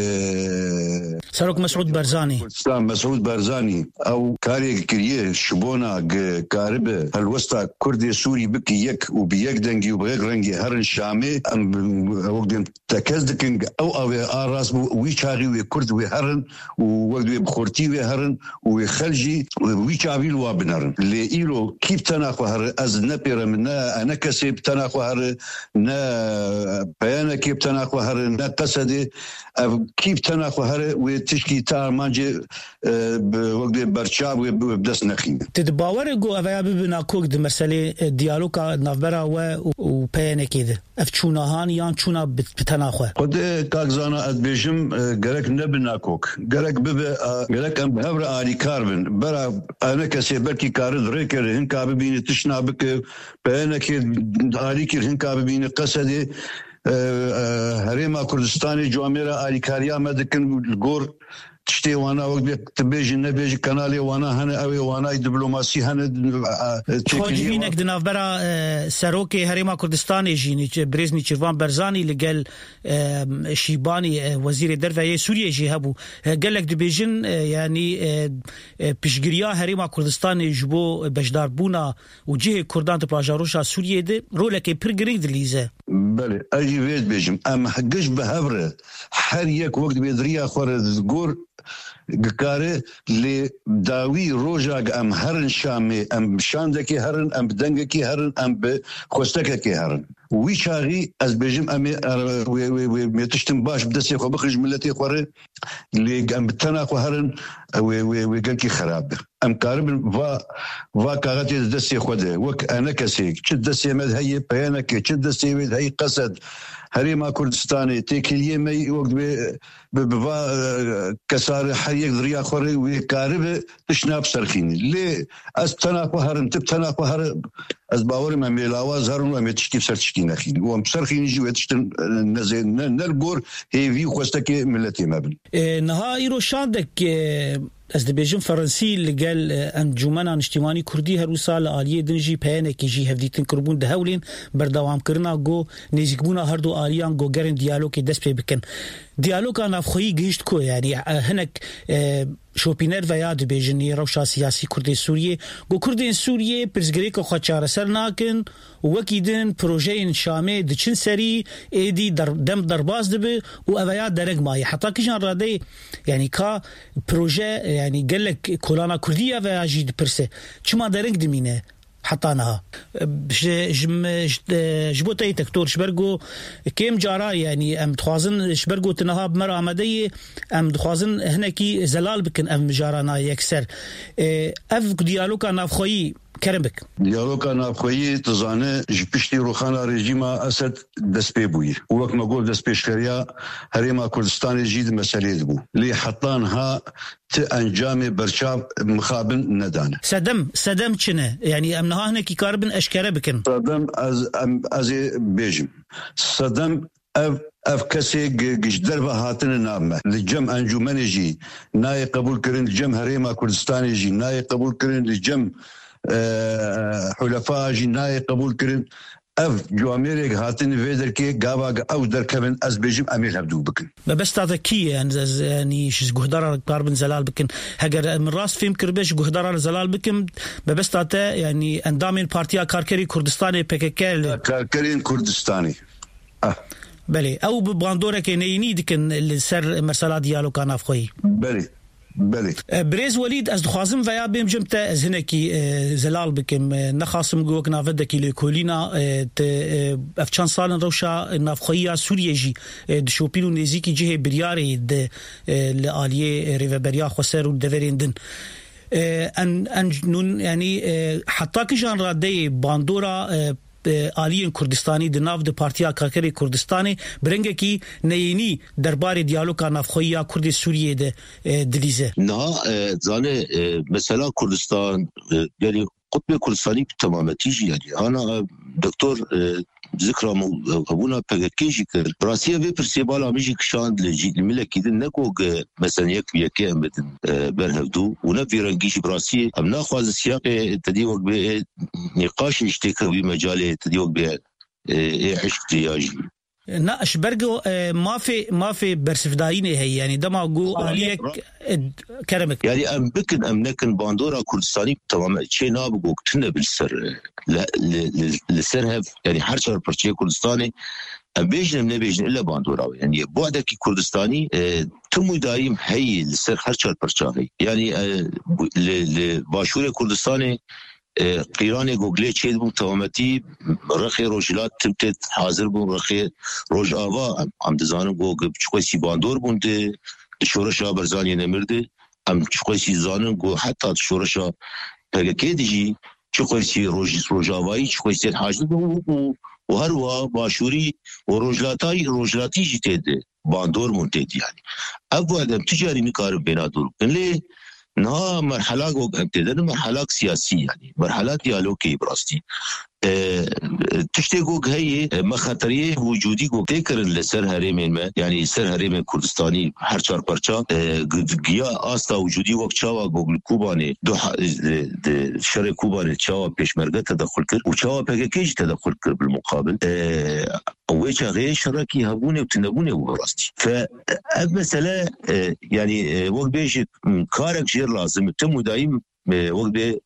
سروك مسعود برزاني مسعود برزاني او كاري كريه شبونا كاربه الوسطى كردي سوري بكي يك وبيك دنجي وبغير رنجي هرن شامي وقدم تكزدكن او او راس ويشاري وكرد وهرن ووقدم بخورتي وهرن وخلجي ويشابي الوابنرن ليرو كيف تناخو هر از نبير من انا كسب تناخو هر نا بيانا كيف تناخو هر نا سدي كيف تناخو هر وتشكي تاع مانجي بوقت برشاب وبدس نخين تدباور جو اويا ببنا كوك د مساله ديالوكا نافبرا و وبين كده افچونا هان يان چونا بتناخو قد كاغزانا ادبيجم غرك نبنا كوك غرك بب غرك ام بهبر علي كاربن برا انا كسي بركي كارد ريكر هن كابين تشنا بك بين كده علي كر هن كابين قصدي هريما كردستاني جواميرا آليكاريا مدكن الجور تشتي وانا وقت تبيجي نبيجي كنالي وانا هنا اوي وانا دبلوماسي هنا خواجبينك دناف برا سروكي هريما كردستاني جيني بريزني چرفان برزاني لقال شيباني وزير درفة سوريا جي هبو قال لك دبيجن يعني بشجريا هريما كردستاني جبو بجدار بونا وجيه كردان تبلاجاروشا سوريا دي رولك برقريق دليزة بله اجي ويت بيجم ام حقش بهبره حريك وقت بيدريا خورد جور گکاره لی داوی روزاگ ام هرن شامی ام شاندکی هرن ام بدنگکی هرن ام به خوستکی هرن وی چاغي از بيجم امي وي وي ميتشتم باش بدسي خو بخرج ملتي خوره لي ام بتناخو هرن وي وي وي قالكي خراب ام قارب فا فا كاغتي دسي خوده وك انا كسيك تشد دسي مد هي بيانك تشد دسي مد هي قصد هريما كردستاني تيكليه مي وقت بفا كسار حريق دريا خوري وكارب تشناب سرخيني لي استناخو هرن تبتناخو هر از باوري ما ميلاواز هرن وما تشكي سرتشكي نخين وام سرخيني جي وتشتن نزين نربور هي في خوستكي ملتي مابن نهاي رو شاندك از دبیجم فرانسی لگل انجمن اجتماعی کردی هر سال عالیه دنجی پایانه کی جی هفدیتن کربون دهولین بردوام کرنا گو نزیکبونا هر دو عالیان گو گرن دیالوگ دست پی بکن دیالوگ نافخویی گشت کو یعنی هنک شوپینر و یاد بیجنی روشا سیاسی کردی سوریه گو کردی سوریه پرزگری کو خچاره سر ناکن وکیدن پروژه شامه دچن سری ایدی در دم درباز دبه و اویا درگ مای حتی کیشان راده یعنی کا پروژه يعني قال لك كولانا كردية فاجي برسه شما درنج دمينه حطانها جم جبوتي دكتور شبرغو كيم جارا يعني ام تخازن شبرغو تنها بمر عمديه ام تخازن هناكي زلال بكن ام جارانا يكسر اف ديالوكا نافخوي كرمبك ديالوكا نافخوي تزانه جبشتي روخانا ريجيما اسد دسبيبوي وقت ما قول دسبيشخريا هريما كردستان جيد مسألة بو لي حطانها انجام برشاب مخابن ندانه سدم سدم چنه يعني امنها هنا كي كاربن اشكره بكن سدم از از بيجم سدم اف اف كسي جدر بهاتن نامه لجم انجمن جي ناي قبول كرن لجم هريما كردستان جي ناي قبول كرن لجم حلفاء جي ناي قبول كرن اف جواميرك هاتن فيدر كي غابا او در كمن از بيجم امير هبدو بكن بس تذكي يعني يعني شز جهدار قاربن زلال بكن هجر من راس فيم كربش جهدار زلال بكن بس تاتا يعني اندامين بارتيا كاركري كردستاني بككل كاركري كردستاني اه بله او بباندورة كنيني دكن السر مرسلا ديالو كان افخوي بله بله بريز وليد از دخوازم ويا بيم جمتا از هنكي زلال بكم نخاصم جوك نافدكي لكولينا افشان سالن روشا نافخويا سوريا جي دشوبيلو نزيكي جهه برياري د لاليه ريفبريا خسر ودفريندن ان ان يعني حتى كجان رادي باندورا آلیین کردستانی د ناو د پارتیا کاکری کردستانی برنګ کی نینی دربار دیالوګ نافخویا کرد سوریه د دلیزه نه ځانه مثلا کردستان یعنی قطب کردستانی تمامتی يعني انا دكتور ذكرى ابونا بكيجي كر براسيه في برسيبالا ميجي كشان لجي الملك يدن نكو مثلا يك يك امدن برهدو ونفي رنجيش براسيه ام ناخذ السياق تديوق بنقاش اشتكى بمجال تديوق به عشق تياجي ناش برجو ما في ما في برسفداينه هي يعني دما جو عليك كرمك يعني ام بكن ام نكن باندورا كردستاني تمام شيء نابغو كتنا بالسر للسرهف يعني حرشر برشي كردستاني ام بيجن من بيجن الا باندورا يعني بعدك كردستاني تم دايم هي السر حرشر برشاهي يعني لباشور كردستاني قيراني جوجلي تشيد بو تومتي رخي روجلات تمتت حاضر بو رخي روج آوا ام دزانم گو چوي سي باندور بونده شورشا برزاني نمرده ام چوي سي زانم گو حتى شورشا پگكيدجي چوي سي روج روجاوي چوي سي حاجد بو وهروا باشوري وروجلاتاي روجلاتي جتيد باندور مونتيد يعني ابو ادم تجاري مكارب بيناتور ليه نا مرحلة جو ابتدأنا مرحلة سياسية يعني مرحلة ديالوجي براستي اه تشتي جو هي مخاطرية وجودي جو تكرر لسر هرمين ما يعني سر هرمين كردستاني هر چار پرچا جيا آستا وجودي وقت چاوا جو كوباني دو شر كوباني چاوا پیشمرگه تدخل کرد و چاوا پگکیج تدخل کرد بالمقابل اه ويشا غير شركي هبوني وتنبوني وبراستي فمسألة يعني وقت بيش كارك جير لازم تم دايم وقت بي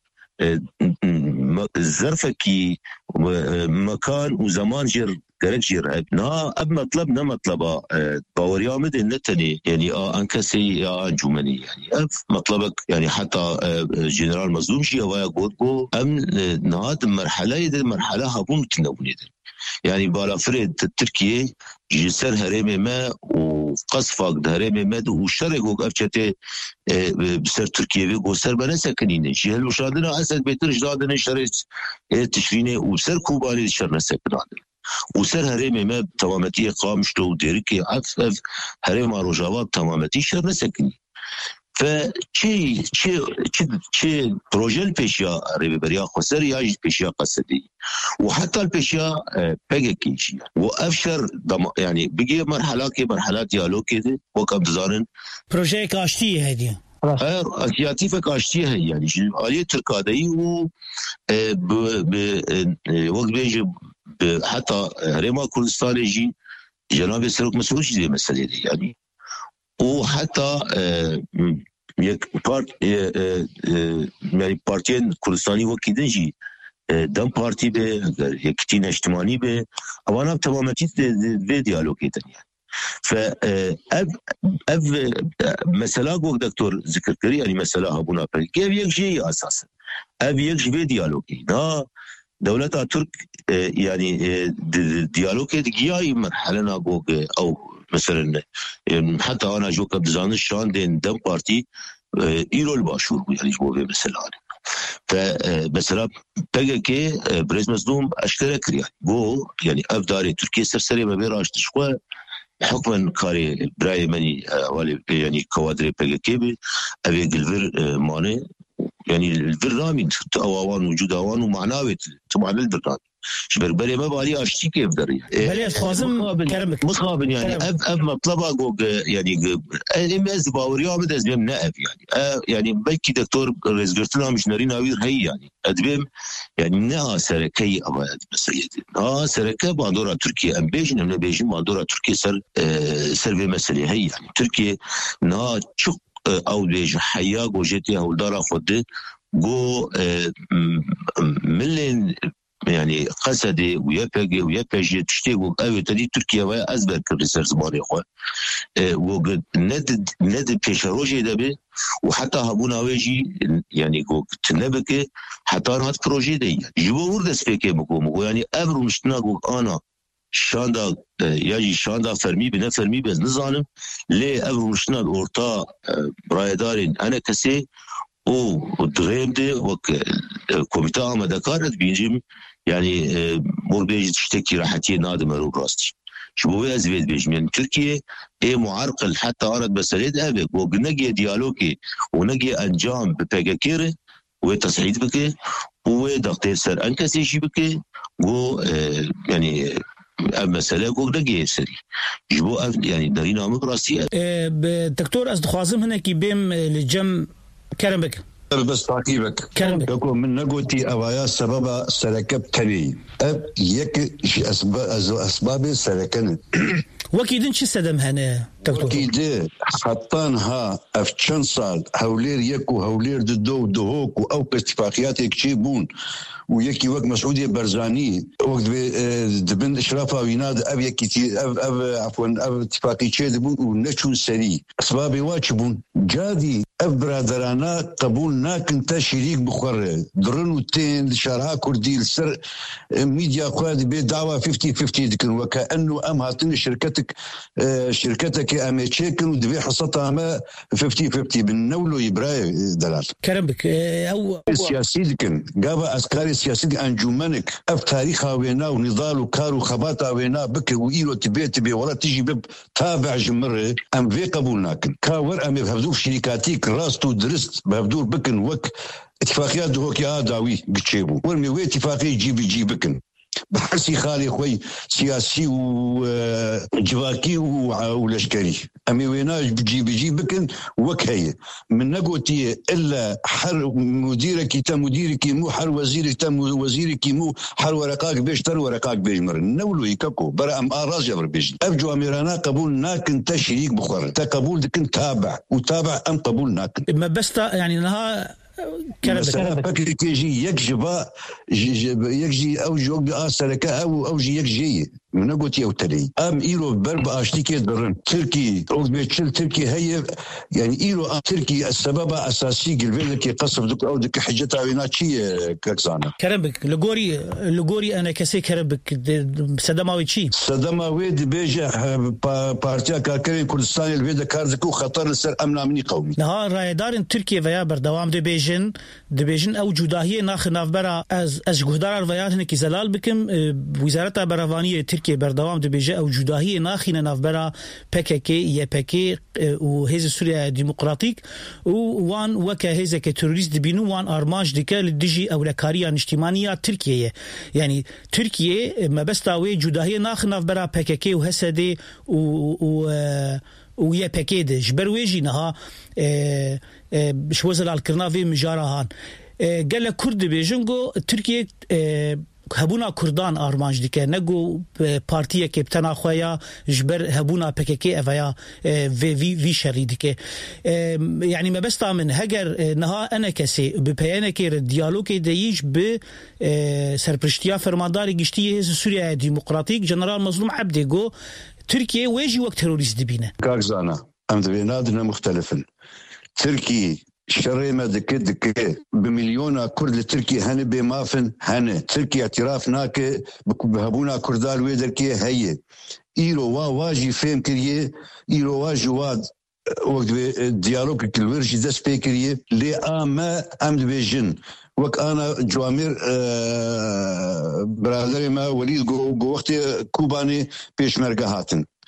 ظرفكي مكان وزمان جير كارك جير نا اب مطلب نا مطلبه باوريا مدن نتني يعني اه انكسي يا انجمني يعني اب مطلبك يعني حتى جنرال مظلوم شي هوايا قوتكو ام نهاد مرحله دي مرحله هبون تنبوني دي يعني بالا فريد تركيا جسر هرمي ما وقصفاق هرمي ما وشرقوك أفشته بسر تركيا وسر بنا سكنين جهل وشادنا أسد بيتر جدادنا شريت تشرينه وسر كوباني شرنا سكنان وسر هرمي ما تمامتي قامشتو ديركي عف اف هرمي روجاوات تمامتي شرنا سكنين فشي شي شي بروجه البيشيا ريبريا خسر ياج بيشيا قصدي وحتى البيشيا بيجكيشي وافشر يعني بقي مرحله كي مرحلات ديالوج كده وكم تزارن بروجه كاشتي هدي اسياتيفه كاشتي هي يعني آلية تركادي و ب وقت بيجي حتى ريما كردستان جي جناب سرك مسؤول دي مساله دي يعني وحتى یک پارت يعني بارتين كردستاني وكيدن جي دم بارتي به يكتين اجتماعي به اوانا تمامتي في ديالوج كيدن يعني ف اب اب مثلا جو دكتور ذكر كري يعني مثلا ابونا كيف يجي اساسا اب يجي في ديالوج دا دولة ترك يعني ديالوج دقيقة مرحلة نابوغ او مثلا حتى انا جو كبزان الشان دين دم بارتي ايرو الباشور يعني جو مثلا فمثلا بقى بريز مصدوم اشترك يعني جو يعني افداري تركيا سرسري ما بيراش تشقى حكما كاري براي مني يعني كوادري بقى كي ابي الفير ماني يعني الفير رامي اوان وجود اوان ومعناوي طبعا الفير شبر بري ما بالي اشتي كيف دري بلي خازم كرمك مخابن يعني اف اف مطلبه جوج يعني المز باوريا بدز بهم نائب يعني يعني بلكي دكتور رزقتنا مش نارين اوير هي يعني ادبم يعني نا سركي ابا مسألتي ها سركه باندورا تركيا ام بيجن ام بيجن باندورا تركيا سر سر في مسألة هي يعني تركيا نا çok او بيج حيا جوجتي هولدارا خود جو ملين يعني قصدي ويبقى ويبقى تشتغل أو تدي تركيا وأزبر كريسر زماني خو وقد ند ند بيشروجي دبي وحتى هبونا ويجي يعني جو تنبكي حتى هاد بروجي دي جوا ورد سبيكي مكو يعني أمر مشتنا جو أنا شاندا يجي شاندا فرمي بنا فرمي بس نظام ليه أمر مشتنا الأورتا برايدارين أنا كسي او دریم ده وک کمیته آماده کارت بینجیم يعني مربيج تشتكي راحتي نادم رو براستي شو از بيت بيجم يعني تركيا اي معرقل حتى ارد بسريد ابك ونجي ديالوجي ونجي انجام بباكيره وتصعيد بك ودكتور سر انكسي شي بك و يعني مسألة قوق دقيقة سري جبو يعني دارينا مبراسية دكتور أصد خوازم هنا كي بيم لجم كرمك بس تعقيبك كرمك من نقولتي أوايا سبب سركب تاني أب يك أسباب أسباب سركن وكيدن شو سدم هنا دكتور وكيد حطانها أفتشن صال هولير يكو هولير دو دهوك أو اتفاقيات يكشيبون ويكي وقت مسعودية برزاني وقت دبن إشرافها ويناد أب يكي أب أب عفوا أب اتفاقي شيء دبون ونشون سري أسباب واجبون جادي أب برادرانا قبول ناكن تشريك بخور درنو تين شارع كردي السر ميديا قاد بدعوة خمسين خمسين دكن وكأنه أم هاتن شركتك شركتك أميتشيكن ودبي حصتها ما خمسين خمسين بالنولو يبراي دلال كرمك أو السياسي دكن قابا أسكاري سياسي أنجمنك أف تاريخها وينا ونضال وكار وخباتها وينا بك وإيلو تبي تبي ولا تيجي بب تابع جمرة أم في قبول ناكن كاور أم بهبدور شركاتيك راستو درست بهبدور بكن وك اتفاقيات هوك يا داوي قتشيبو ورمي وي اتفاقي يجيب يجيب بكن بحسي خالي خوي سياسي وجواكي ولشكري أمي ويناش بجي بجي بكن وكهي من نقوتي إلا حر مديرك تم مديرك مو حر وزيرك تم وزيرك مو حر ورقاك بيش تر ورقاك بيش مر نولو يكاكو برا أم آراز جبر بيجي أبجو أميرانا قبول ناكن تشريك بخور تقبول دكن تابع وتابع أم قبول ناكن ما بس يعني نها مثلا فكر كيجي يكجبا يكجي أو جوج آسركة أو أو جي يكجي من قلت يا وتلي أم إيرو برب أشتكي درن تركي أو بيتشل تركي هي يعني إيرو تركي السبب أساسي قلبي لك قصف دك أو دك حجتها ويناتشي كاكزانا كربك لغوري لغوري أنا كسي كربك سدماوي شيء سدماوي بيجا بارتيا كاركرين كردستان الفيدا كاردكو خطر لسر أمن أمني قومي نهار رايدار تركيا ويا بردوام دي بيجن دي بيجن أو جداهية ناخ نافبرا از از جهدار الويات هنكي زلال بكم وزارة برافانية تركيا بردوام دي بيجا أو جداهية ناخينا نافبرا بككي يبكي وهيز سوريا ديمقراطيك ووان وكا هيز كتروريست دبينو وان أرماج ديكا للدجي أو لكاريا نجتمانية تركيا يعني تركيا ما بستاوي جداهية ناخ نافبرا بككي وهسدي و و ويا باكيد جبرويجي نها شوزل الكرنافي مجارهان قال لك كرد بيجنجو تركيا هبونا كردان آرمانج ديكه نگو پارتیه که بتنا خویا جبر هبونا پککی اویا في في في شری ديكه يعني ما بس من هجر نها انا كسي ببيانه كير ديالوج ديج ب سرپرشتیا فرماندار گشتي سوريا ديمقراطيك جنرال مظلوم عبدي جو تركيا ويجي وقت تيروريست دبينه كاكزانا ام بينادنا مختلفا تركي شري ما دك دك بمليون كرد لتركي هن بمافن هن تركي اعتراف ناك بهبونا كردال ويدركي هي ايرو وا واجي فهم كريه ايرو واجي واد وقت ديالوج كلورجي دس بيكريه لي اما ام بيجن وك انا جوامير برادري ما وليد جو وقت كوباني بيشمرغه هاتن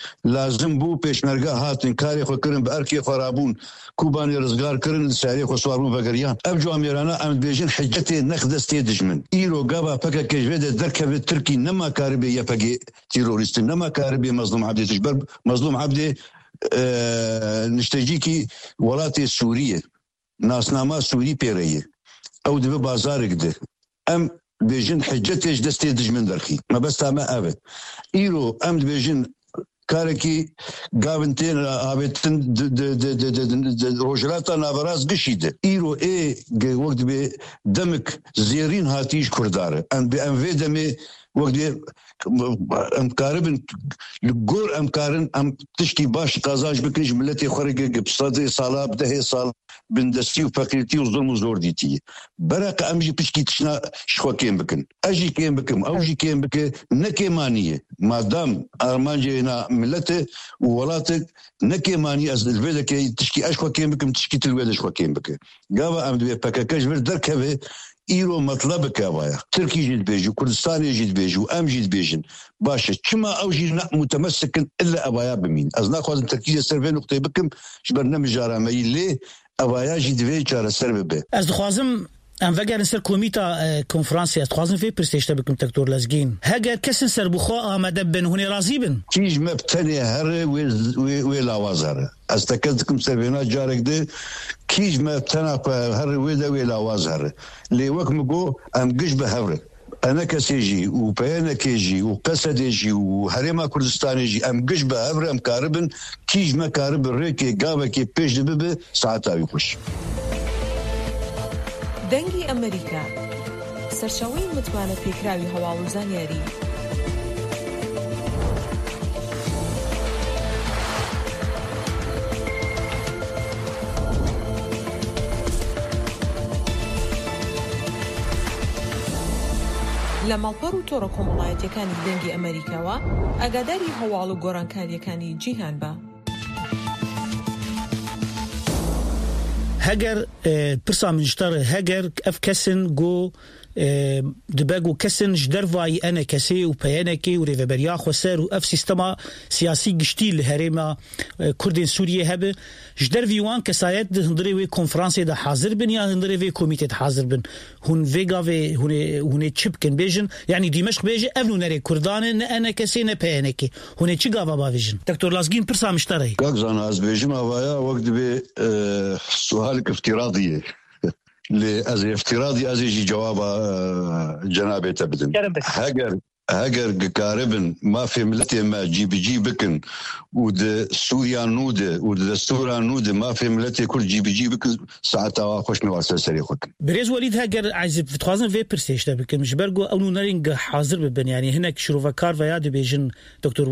لازم بو پێشمەرگە هاتن کاری خۆکردن بە ئەرکی خۆرابوون کوبانی ڕزگارکردن ساری خۆ سواربوون بەگەریان ئەم جوامێرانە ئەم بێژن حجەتێ نەخ دەستێ دژمن ئیرۆ گابا پەکە کەژێدە دەرکەوێت ترکی نەما کاربێ یەپەگێ تیرۆریستن نەما کاربێ مەزلوم عەبدێ تشبەر مەزلوم عەبدێ نیشتەجیکی وڵاتی سووریە ناسنامە سووری پێرەیە ئەو دەبێ بازارێک دێ ئەم بێژن حجەتێش دەستێ دژمن دەرخی مەبەستامە ئەوێت ئیرۆ ئەم دبێژن کارێکی گاون تێن ئاوێتن ڕۆژهەڵاتە نابەراست گشیدە ئیرۆ ئێ وەک دەبێ دەمک زێرین هاتیش کوردارە ئەم بێ ئەم وێ دەمێ وەک دێ ئەم کاربن گۆر ئەم کارن ئەم تشتی باش قازاش بکنیش ملەتی خۆرەگە گپسەدەی ساڵا بدەهێ ساڵ بندەستی و فەقیرەتی و زۆڵم و زۆر دیتی بەرەقە ئەمژی پشکی تشنا شخوا کێم بکن ئەژی کێم بکەم ئەوژی کێم بکە نەکێمانیە مادام ئارمانجێنا ملەتە و وڵاتێک نەکێمانی ئەس لێ دەکەی تشکی ئەشخوا کێم بکەم تشکی تلوێ دەشخوا کێم بکە گاوە ئەم دەبێ پەکەکەش بر دەرکەوێ ئیرۆ مەطلبەکە وایە ترکی ژیت بێژ و کوردستانی ژیت بێژ و ئەم ژیت بێژن باشە چما ئەو ژیر متەمەسکن ئللا ئەوایە بمین ئەز ناخوازم تەرکیزە سەر vê نقطەی بکەم ژبەر نەمژارامەیی لێ ئەوایە ژی divê چارەسەر ببێ ئەس دixwazim em vegerin ser komîta konferansê ez dixwazim vê pirsêşte bikim Tektor Lezgîn heger kesin serbixwe amade bin hûn ê razî bin kîj me tenê here wê lawaz here ez tekez dikim servêna carek de kîj me tena here wê de wê lawaz here lê wek min got em giş bi hevre enekesê jî û peyenekê jî û Qesedê jî û Herêma Kurdistanê jî em giş bi hevre em karibin kîj me karibin rêkê gavekê pêş dibibe saeta wî xweş دەنگی ئەمریکا سەرچاوەی متمانە پێکراوی هەواڵ و زانیاری لە ماڵپەڕ و تۆڕە کۆمەڵایەتیەکانی دەنگی ئەمریکاوە ئاگاداری هەواڵ و گۆڕانکاریەکانی جیهان بە هەگەر پرسا من ji te re heger ev kesin got dibe got kesin ji dervayî enekesê û peyenekê û rêveberiya xweser û ev sîstema siyasî giştî li herêma Kurdên Sûriyê hebe ji dervî wan kesayet di hundirê wê konferansê de hazir bin ya hundirê vê komîtê de hazir bin hûn vê gavê hûn ê çi bikin bêjin yanî Dîmeşq bêje ev nûnerê Kurdan e ne enekesê ne peyenekê hûn ê çi gava bavêjin Tektor Lezgîn pirsa min ji te re gak zana ez bêjim avaya wek dibê sualek iftiradî ye لێ ئەز افتیرادی ئەزێژی جوابە جەنابێ te bidin heger heger gikaribin mafê milletê me cîbicî bikin û di Sûriya nû de û di destûra nû de mafê milletê Kurd cîbicî bikin saeta wa xweş me ser serê xwe kin Birêz Welîd heger ez dixwazim vê pirsêşte bikim ji ber got ew nûnerên hazir bibin yanî hinek şîrovekar veya dibêjin Doktor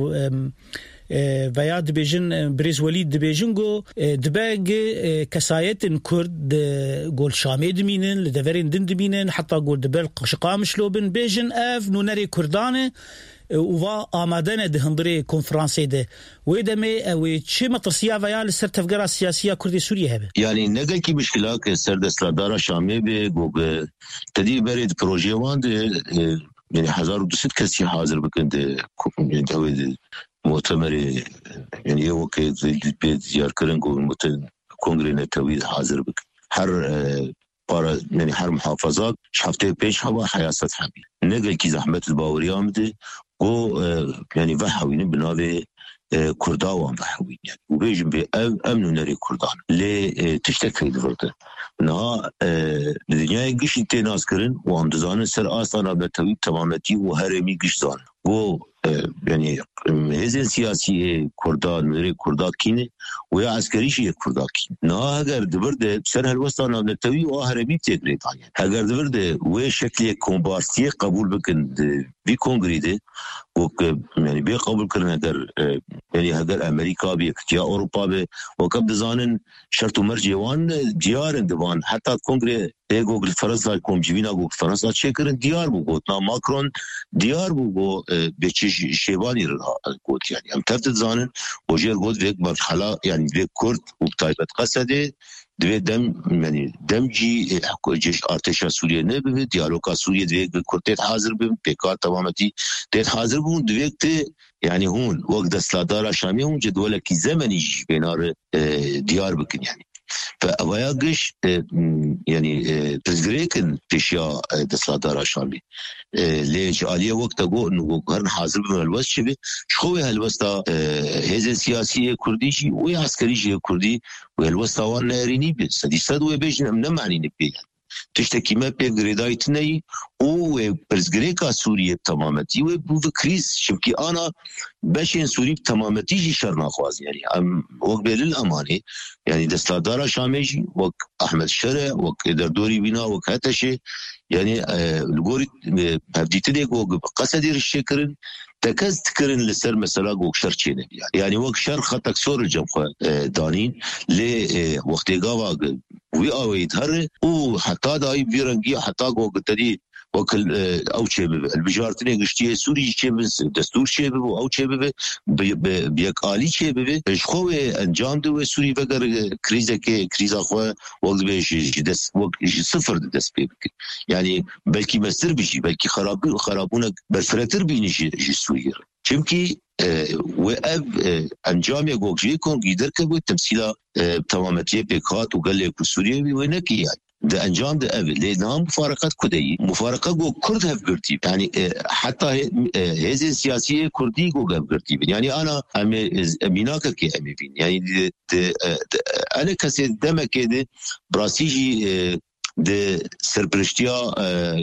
veya dibêjin Birêz Welîd dibêjin got dibe kesayetên Kurd di gol Şamê dimînin li deverên din dimînin heta gol diber şiqa mişlobin bêjin ev nûnerê Kurdan e û va amade ne di hundirê konferansê de wê demê ew ê çi metirsiya veya li ser tevgera siyasiya Kurdê Sûriyê hebe yani nedekî mişkila ke ser destdara Şamê bê got tedî berê di projeyê wan de yani hezar û du sed kesî hazir bikin de ew de muhtemerê yani wekê pê diyarkirin got kongrê netewî hazir bikin her para yani her muhafazat hefteyê pêş heva heyaset hebî nedekî zehmet li baweriya min de got yani vehewînin bi navê Kurda wan vehewîn yani û bêjin bê ev em nûnerê Kurdan lê tiştekî divirdi niha li dinyayê giştî tê nazkirin wan dizanin ser astana betewî temametî û herêmî giş zanin got yani hêzên siyasî Kurda nûnerê Kurda kîne û ya eskerî jî yê Kurda kîn niha heger divir de ser helwesta navnetewî û herêmî têkirê daye heger divir de wê şeklê kombartiyê qebûl bikin di vî kongrê de yani bê qebûl kirin heger yani heger Amerîka bê ya Ewropa bê wekeb dizanin şert û mercê wan ciyarin divan heta kongrê ê got li Fransa komcivîna got Fransa çêkirin diyar bû got na Macron diyar bû got bê çi şêvanî got yani em tev dizanin ojêr got vêk merhala yani vê Kurd û taybet Qesedê divê dem yani dem jî artêşa Sûriye nebibe diyaloga Sûriye divê Kurd tê hazir bibin pêkar temametî tê hazir bûn divê tê يعني هون وقت دستلادار شامي هون جدولك زمني بينار ديار بكن يعني فأواياقش يعني تزغريكن تشيا دستلادار شامي ليش عليه وقت أقول إنه هرن حاضر من الوسط شبه شخوي هالوسطة هذا سياسية كرديشي ويا عسكريشي كردي والوسطة وانا ريني بس هذه صدوة بيجن أمنا معني نبيه تشتكي ما بيجريدايت ناي و برزغريكا سوريا تمامتي وبكريس شبكي أنا باشين سوريا تمامتي جي شرنا خواز يعني أم وقبل الأمانة يعني دستلادارا شاميجي وق أحمد الشرع وق دردوري بنا وق هاتشي يعني الجوري هبديتني وق قصدير الشكرن تكز تكرن لسر مثلا وق شرچين يعني يعني وق شر خطك سور الجمخ دانين ل وقت جاوا وي اويد هر وحتى داي بيرنجي حتى وق تدي وكل او شيء البجارتني قشتي سوري شيء دستور شيء او شيء بيك عالي شيء شخوه انجام دو سوري بقر كريزه كي كريزه خو وقت بيش دس وقت صفر دس بيك يعني بلكي مستر بيجي بلكي خراب خرابونه بالفرتر بينجي سوري چمكي واب انجام يقوك جيكون قدر كبو تمثيله تمامتيه بكات وقال لك سوريا وينك يعني ده انجام ده قبل لانها مفارقات كرديه مفارقه جو كرد هفقرتي يعني حتى هذه السياسيه كردي جو هفقرتي يعني انا اميناك كي امين يعني دي دي انا كسي دم كده براسيجي ده سربرشتيا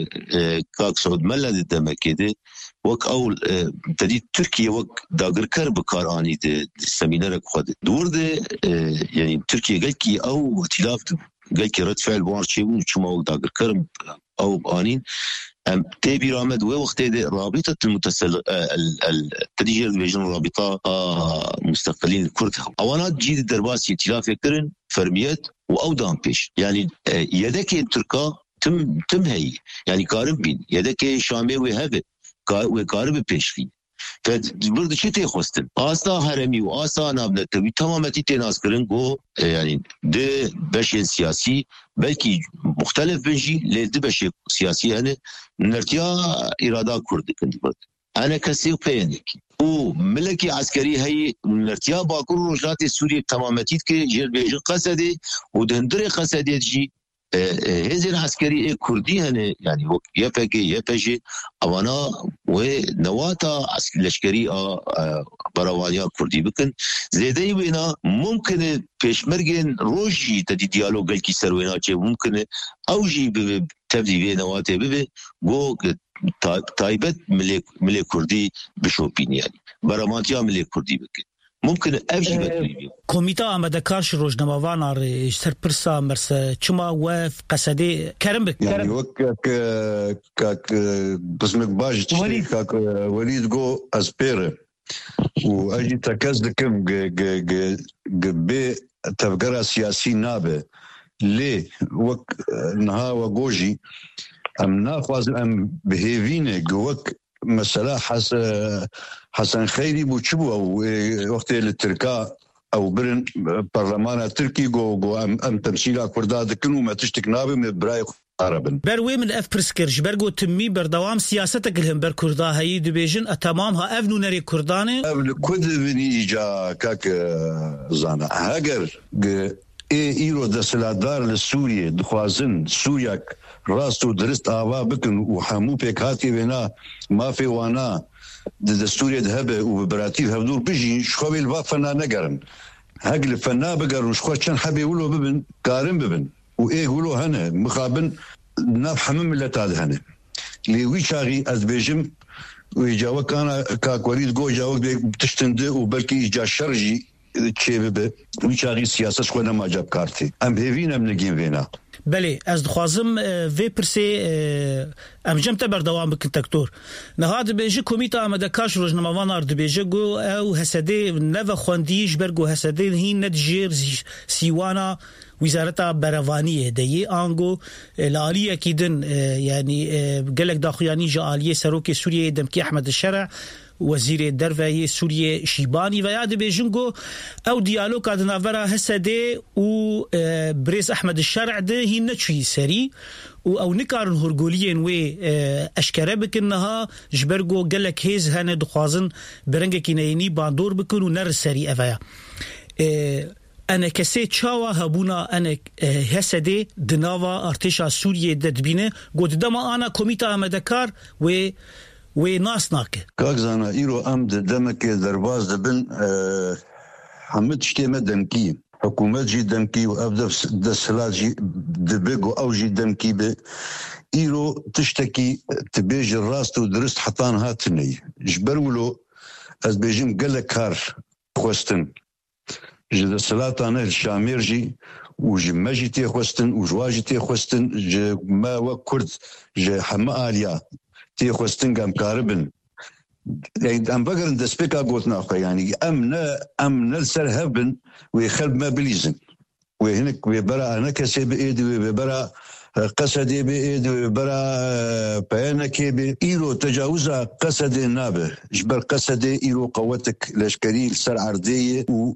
كاك سعود ملا دم كده وك اول تدي تركيا وك داغر كر بكاراني ده سمينار خد دور ده يعني تركيا قال كي او ائتلاف قال كي رد فعل وارشي وشما داغر كرم او بانين ام تبي رامد وقت رابطه المتسل التدجير بين رابطه مستقلين الكرد اوانات جيد درباس ائتلاف كرن فرميات واودان بيش يعني يدك تركا تم تم هي يعني قارب بين يدك شامي وهبه وقارب بيشلي فبرد شيء تخوستن أصلا هرمي وأصلا نابنة تمامتي تناس كرن جو يعني ده بشين سياسي بلكي مختلف بنجي لده بشين سياسي أنا نرتيا إرادة كرد كنت برد أنا كسيو بينك وملكي عسكري هي نرتيا باكر رجلات سوريا تمامتي كجيل بيجي قصدي ودهندري قصدي جي هذه العسكرية كردية يعني يبقى يبقى أوانا ونواتا لشكرية براوانيا كردي بكن زيداي وينا ممكن بيشمرجن روجي تدي ديالوج الكي سروينا شيء ممكن أوجي بتبدي بين نواتا ببي جو تايبت ملك ملك كردي بشوبين يعني براوانيا ملك كردي بكن ممكن أفجي بتريبيو كوميتا آمدكارش روجنامه‌وان سرپرسا مرس چما و قصدي كرم بك يعني وكك كك بسمك باج كك وليد جو اسبير واجي تكزدكم ج ج ب تفكر سياسي نابه ليه وك نها وجوجي ام ناخذ ام بهيفينه جوك مثلا حس حسن خيري بوشبو او وقت التركا او برن برلمان التركي جو جو ام, أم تمثيل كرداد كنو ما تشتك نابي من براي عربن بروي من اف برسكرج برغو تمي بردوام سياستك لهم بر كردا هي دبيجن تمامها افنو نري كردانه كود بني جا كاك زانا هاجر اي ايرو دسلادار لسوريا دخوازن سورياك راستو درست آوا بكن وحمو بيكاتي بنا ما في وانا دستوري ذهبه وبراتيف هبدور بيجي شخوي الوافنا نقرن هقل فنا بقرن شخوة كان حبي يقولوا ببن قارن ببن وايه يقولوا هنا مخابن ناف حمم اللي تاد هنا اللي ويشاغي أذبيجم ويجاوك أنا كاك وليد جو جاوك بتشتند وبلكي إجا شرجي تشيبه ويشاغي سياسة شخوة ما جاب كارتي أم بهيفينا من نجيم فينا بله از دخوازم في برسي ام جمت بردوام بك دكتور نهاد بيجي كوميتا آمدكارش روجنامه‌وان ارد بيجي جو او هسدي نو خونديش برگو هسدي هي ندجير سيوانا وزارة بروانية دي آنگو العالية كيدن يعني قالك داخياني جا عالية سروكي سوريا دمكي أحمد الشرع وزير الدرفة سوريا شيباني وياد بيجنجو او ديالوج ادنا فرا هسدي و بريس احمد الشرع ده هي نتشي سري او نكارن هرغوليين وي اشكره بكنها جبرغو قالك هيز هنا دخوازن برنگه كينيني باندور بكنو نر سري افيا انا كسي تشاوا هبونا انا هسدي دناوا ارتشا سوريا ددبينه قد دما انا كوميتا امدكار و وناسناك كاغزانا ايرو ام دمك درباز دبن أه حمد شتي مدمكي حكومات جي دمكي وابدا دسلات جي دبيغو او جي دمكي ب ايرو تشتكي تبيج الراس ودرست حطان هاتني جبرولو از بيجيم قال لك هار خوستن جد السلاطانه الشاميرجي وجماجي تي خوستن وجواجي تي خوستن ما وكرد ج حما اليا تي خوستن قام كاربن يعني ام بقر دسبيكا قلتنا يعني امنا امنا السرهبن ويخلب ما بليزن وهناك ويبرا انا كسي بايدي ويبرا قصدي بايدي ويبرا بيانكي بايرو تجاوزها قصدي نابه جبر قصدي ايرو قوتك الاشكالي السر عرضيه و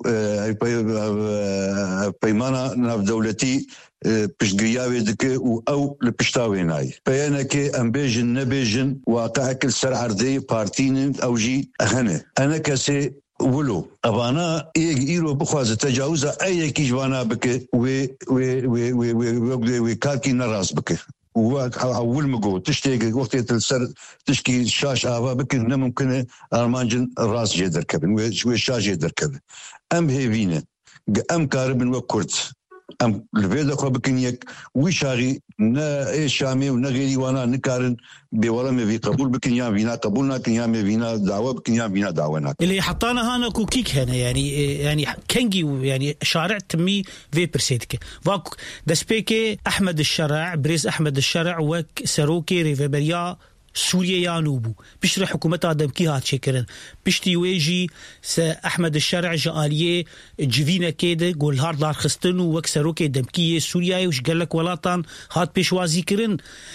بيمانا ناف دولتي بشقياوي دكي او لبشتاويناي بيانكي ام بيجن نبيجن واقع كل سر عرضي بارتين او جي هنا انا كسي ولو ابانا ايرو بخواز تجاوزا اي كيجوانا بك و و و و و كاركي نراس بك واول مقو تشتي وقت السر تشكي شاش ابا بك ممكن ارمانجن راس جدر كبن و شاش جدر كبن ام هيفينا ام كاربن وكرت ام الفيدا خو بكنيك وشاغي نا اي شامي ونغيري وانا نكارن بولا ما في قبول بكنيا فينا قبولنا كنيا ما فينا دعوه بكنيا فينا دعونا اللي حطانا هنا كوكيك هنا يعني يعني كنجي يعني شارع تمي في برسيدك واك دسبيكي احمد الشرع بريز احمد الشرع وك سروكي ريفبريا سوريا يانوبو بشرح حكومتها دمكي هات شكرن بشتي ويجي س احمد الشرع جاليه جيفينا كده قول هارد دار خستنو وكسروكي دمكي سوريا وش قال لك ولاتان هات بيشوازي كرن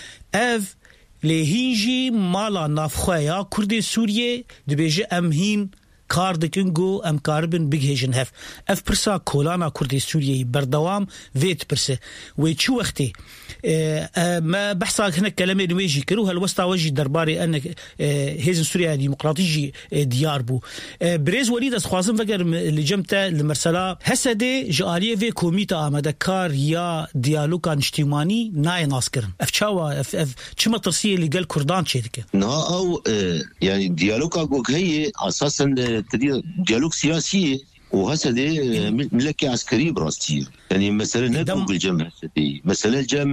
اف لهيجي مالا نافخويا كردي سوريا دبيجي امهين كاردكنجو ام كاربن بيجهجن هف اف برسا كولانا كردي سوريا بردوام فيت برسا ويتشو وقتي اه اه ما بحثا هنا كلامي نويجي كروها الوسطى وجي درباري ان اه هيزن سوريا ديمقراطيجي اه ديار بو اه بريز وليد از خوازم فقر اللي جمتا المرسلا هسدي جاليه في كوميتا امدكار يا ديالوكا اجتماعي ناي ناسكرن اف تشاوا اف اف تشما ترسيه اللي قال كردان شيدك نا او اه يعني ديالوكا هي اساسا ديالوج سياسي وهسه ملكي عسكري براستي يعني مثلا نبغى الجمع مثلا الجمع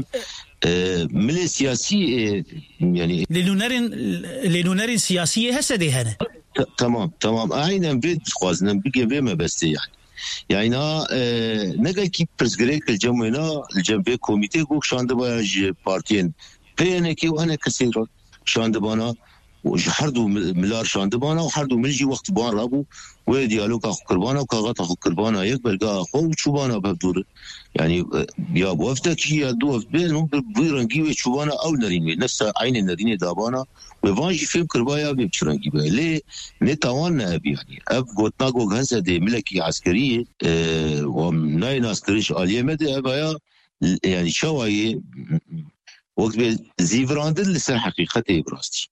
ملي سياسي يعني لنونرين لنونرين سياسيه هسه دي هنا تمام تمام عينا بيت خوازنا بيجي بما بس يعني يعني نا نقل كي برزغريك الجمع هنا الجمع كوميتي كوك شاندباج بارتين بينكي وانا كثير شاندبانا وحردو ملار شاندبانا وحردو ملجي وقت بان رابو وديالوكا خو قربانا وكاغاتا خو قربانا يقبل قا خو تشوبانا بهدور يعني يا بوفتك هي دو بين بيرنجي وتشوبانا او نريني نفس عين نريني دابانا وفانجي فيلم كربايا بيبشرنجي ليه نتاوانا يعني اب غوتنا غو هسه دي ملكي عسكريه اه ومناين عسكريش اليمد ابايا يعني شوايه وقت زيفراندل لسه حقيقته براستي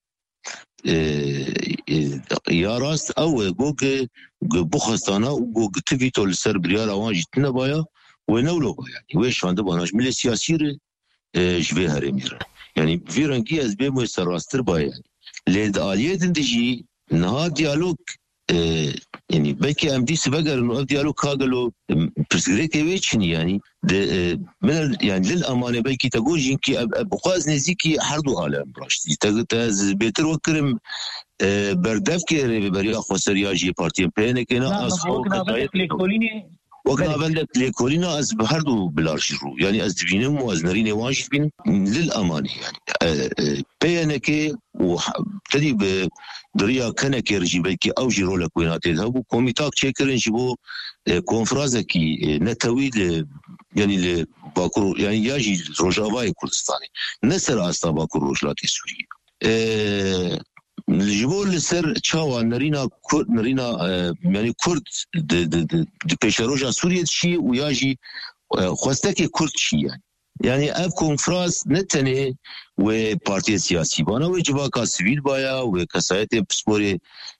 يا راست او جوج بوخستانا وجوج تفيتو السر بريارا واجي تنبايا ونولو يعني ويش عنده باناش ملي سياسير جبه هرمير يعني في رنجي از بيمو سراستر بايا يعني ليد اليات اندجي نها ديالوج يعني بلكي ام دي سبقر انه ديالوج كاغلو برسغريكي ويتشني يعني من يعني للامانه بلكي تقول كي بقاز نزيكي حردو عالم براشتي تاز بيتر وكرم بردف كي بريا خسريا جي بارتي بينك انا اصحاب وقنا بندت ليكولينا از بهردو بلارشرو يعني از دبينم واز نريني واجب بين للامانه يعني بينك وابتدي بدريا كنك يرجي بلكي او جيرو لك وينات يذهبوا كوميتاك تشيكرن شبو كونفرازكي نتويد يعني باكور يعني ياجي روجافاي كردستاني نسر استا باكور روجلاتي سوري اه الجبول لسر تشاوا نرينا كرد نرينا اه يعني كرد د د د بيشروجا سوريا شي وياجي خواستكي كرد شي يعني يعني اف كونفرانس نتني و بارتي سياسي بانا و جواكا سيفيل بايا و كسايت بسبوري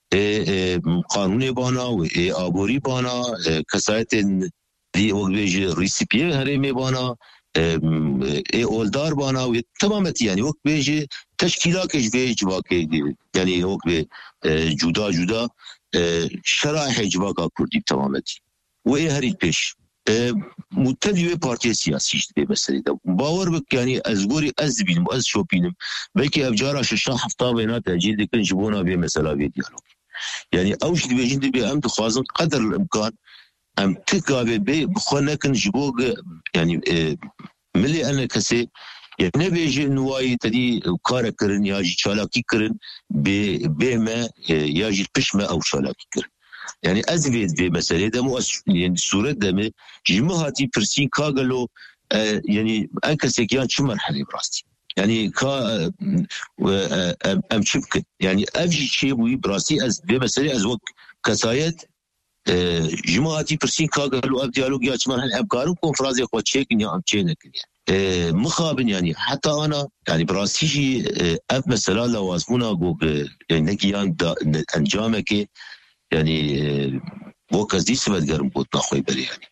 قانوني بانا و ابوري بانا كسايت دي وقبيجي ريسيبيه هرمي بانا اي اولدار بانا و تماما يعني وقت بيجي تشكيلات جبي جواكي يعني وقت جودا جودا شرائح جواكا كردي تماما و اي هري بيش متدیو پارتی سیاسی شده مثلا باور بک یعنی از گوری از بینم از شو بینم بلکه افجار شش هفته بینات جدی کن جبونا به مثلا به دیالوگ یعنی اوش دی بجند به ام تخوازن قدر الامکان ام تکابه به بخونه کن جبوگ یعنی ملی انا کسی يعني نبيجي نواي تدي كار كرن ياجي شالاكي كرن بما ياجي قشمة أو شالاكي كرن يعني أزفيد في مسألة ده مو يعني صورة ده جماعتي برسين كاغلو يعني أنك سكيان شو مرحلة براستي يعني كا أم شبكة يعني أفجي شيء وي براستي أز في مسألة أز وقت كسايد جماعتي برسين كاغلو أب ديالوج يا شو مرحلة أبكارو كونفرانس يقوى تشيك إني أم تشينك يعني مخابن يعني حتى أنا يعني براستي أب مسألة لو أسمونا جوج يعني نكيان أنجامك يعني وكاز دي سبت قرم بود نخوي بري يعني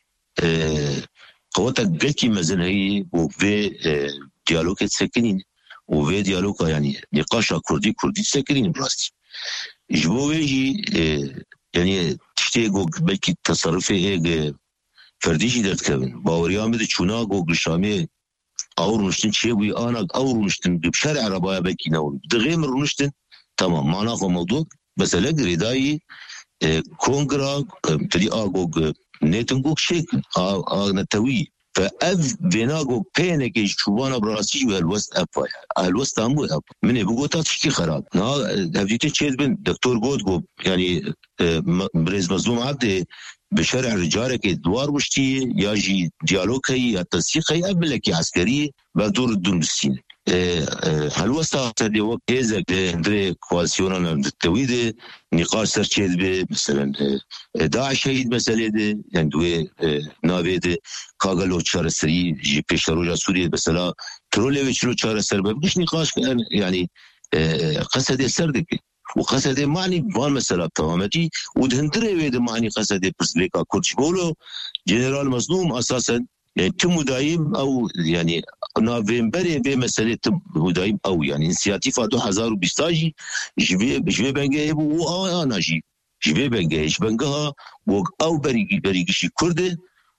قوتا قلكي مزن هي وفي ديالوج تسكنين وفي ديالوج يعني نقاشا كردي كردي تسكنين براستي جبو يجي يعني تشتيقو بلكي تصرفي ايه فرديشي درت كابن باوريان بده چوناقو قشامي اور نشتن شيبوي انا اور نشتن بشارع ربايا بلكي نور دغيم رنشتن تمام معناه موضوع بس لقري داي كونغرا تدي اغوغ نيتنغوك شيك ا نتوي فاف بيناغو بينك شوانا براسي والوست اب الوست امو اب من بوغوتا تشكي خراب نا هبديتي تشيد بن دكتور جود يعني بريز مظلوم عبد بشرع رجالك دوار وشتي ياجي ديالوج هي التنسيق هي قبل عسكري بدور الدنسين هل وصلت تدي وقت هذا دري كواليسيون التويد نقاش سرچيد به مثلا داعش شهيد مسألة ده يعني دوي نابد كاغلو چارسري جي پیشروجا سوريا مثلا تروليويچ لو چارسر به مش نقاش يعني قصد سردك وقصد معني بان مثلا تمامتي ودهندري ويد معني قصد برسليكا كورش بولو جنرال مظلوم اساسا يعني تم دايم او يعني نوفمبر في مسألة دايم او يعني انسياتيفا دو هزار وبيستاجي جبي جبي بنجي و انا جي جبي بنجي بنجها و او بريجي بريجي كرد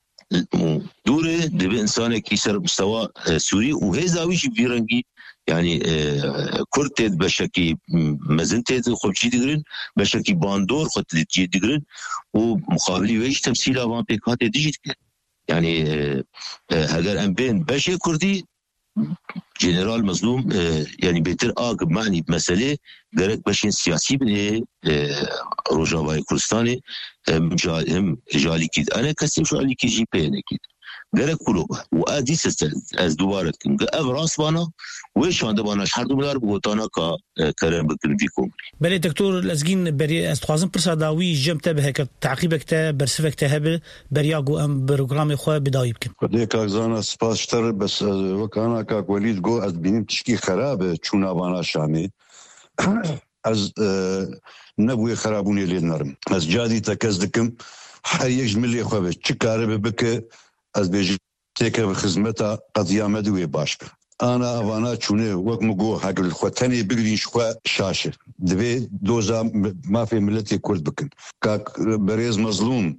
دوره دبي انسان كيسر مستوى سوري وهزاويش بيرنجي يعني كرتد بشكي مزنتد خوبشي دغرين بشكي باندور خطلي جي دغرين ومقابلي ويش تمثيل اوان بيكات ديجيت يعني اگر ام بين بشي كردي جنرال مظلوم يعني بيتر اق معني بمساله غيرك بشين سياسي بني روجاواي كردستاني هم جالي كيد انا كسم شو علي كي جي بي انا كيد غيرك كله وادي از دوباره كم افراس بانا ويش عند بانا شهر دولار بوتانا كا كلام بكل فيكم بله دكتور لازقين بري استخوازن برصداوي جمته بهك تعقيبك تا برسفك تهب برياغو ام برنامج خو بدايب كم ديك زانا سباشتر بس وكانا كا وليد جو از بينم تشكي خراب چونا بانا شامي از نبوي خرابوني للنرم از جادي تكزدكم حيج ملي خو بكار بك از بيجي تيكا بخدمتها قضيه مدوي باشك انا افانا چونه وقت مگو حق الخوتني بقري شخوا شاشه دبي دوزا ما في ملتي كرد بكن كاك بريز مظلوم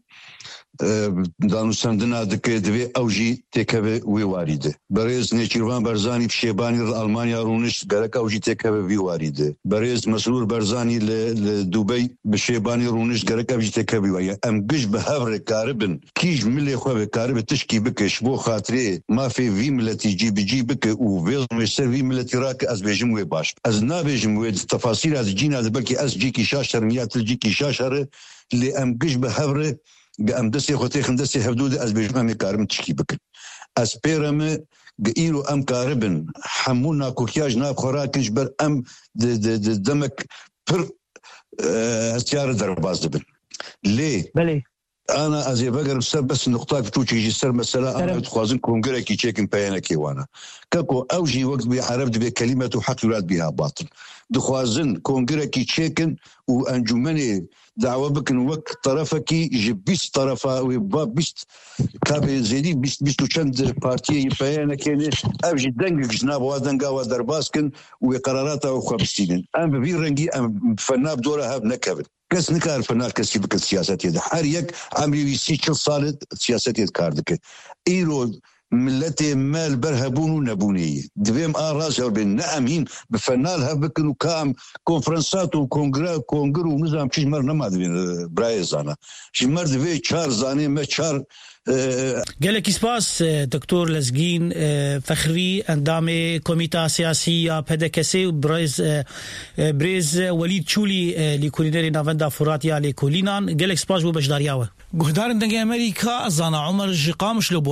دانو سندنا دكي دبي اوجي تيكا وي واريده بريز نيچيروان برزاني بشيباني المانيا رونش غرك اوجي تيكا وي واريده بريز مسرور برزاني لدبي بشيباني رونش غرك اوجي تيكا وي ام قش بهبر كاربن كيج ملي خو كارب تشكي بكش بو خاطري ما في في ملتي جي بي بك وفيز مستر في ملتي راك از بيجم وي باش از نابيجم وي تفاصيل از جينا بلكي از جيكي شاشر ميات جيكي شاشر اللي ام قش بهبر ام دسي خوتي خندسي حدود از بيجمع كارم تشكي بكن از بيرم قيلو ام كاربن حمونا كوكياج ناب خوراكش بر ام دمك بر استيار درباز دبن ليه بلي انا ازي بقر بس النقطه فتوشي جسر مثلا انا تخوازن كونغرا كي تشيكن بيانا كيوانا كاكو اوجي وقت بحرب بكلمه حق يراد بها باطل دخوازن كونغرا كي تشيكن وانجمني دعوه بكن وقت طرفك جبيس طرفا وبيست كابي زيدي بيست بيستو چند بارتي بيانا كان اوجي دنگ جناب ودنگا ودرباسكن وقراراتها وخبستين ام بيرنجي ام فناب دورها بنكبل كاس نكار فنان كاس يبقى السياسات يد حريك عمري يسيتش صالد سياسات يد كاردك ايرو ملتي مال برهبون ونبوني دبيم اراس بين نامين بفنال هبكن وكام كونفرنسات وكونغرا كونغر ونظام شي مر نما برايز انا شي مر دبي تشار زاني ما تشار قالك سباس دكتور لزقين فخري اندام كوميتا سياسية بدكسي بريز بريز وليد شولي لكولينري نافندا فراتيا لكولينان قالك سباس بو بشدارياوه قهدار دنگي امريكا زانا عمر جقامش لو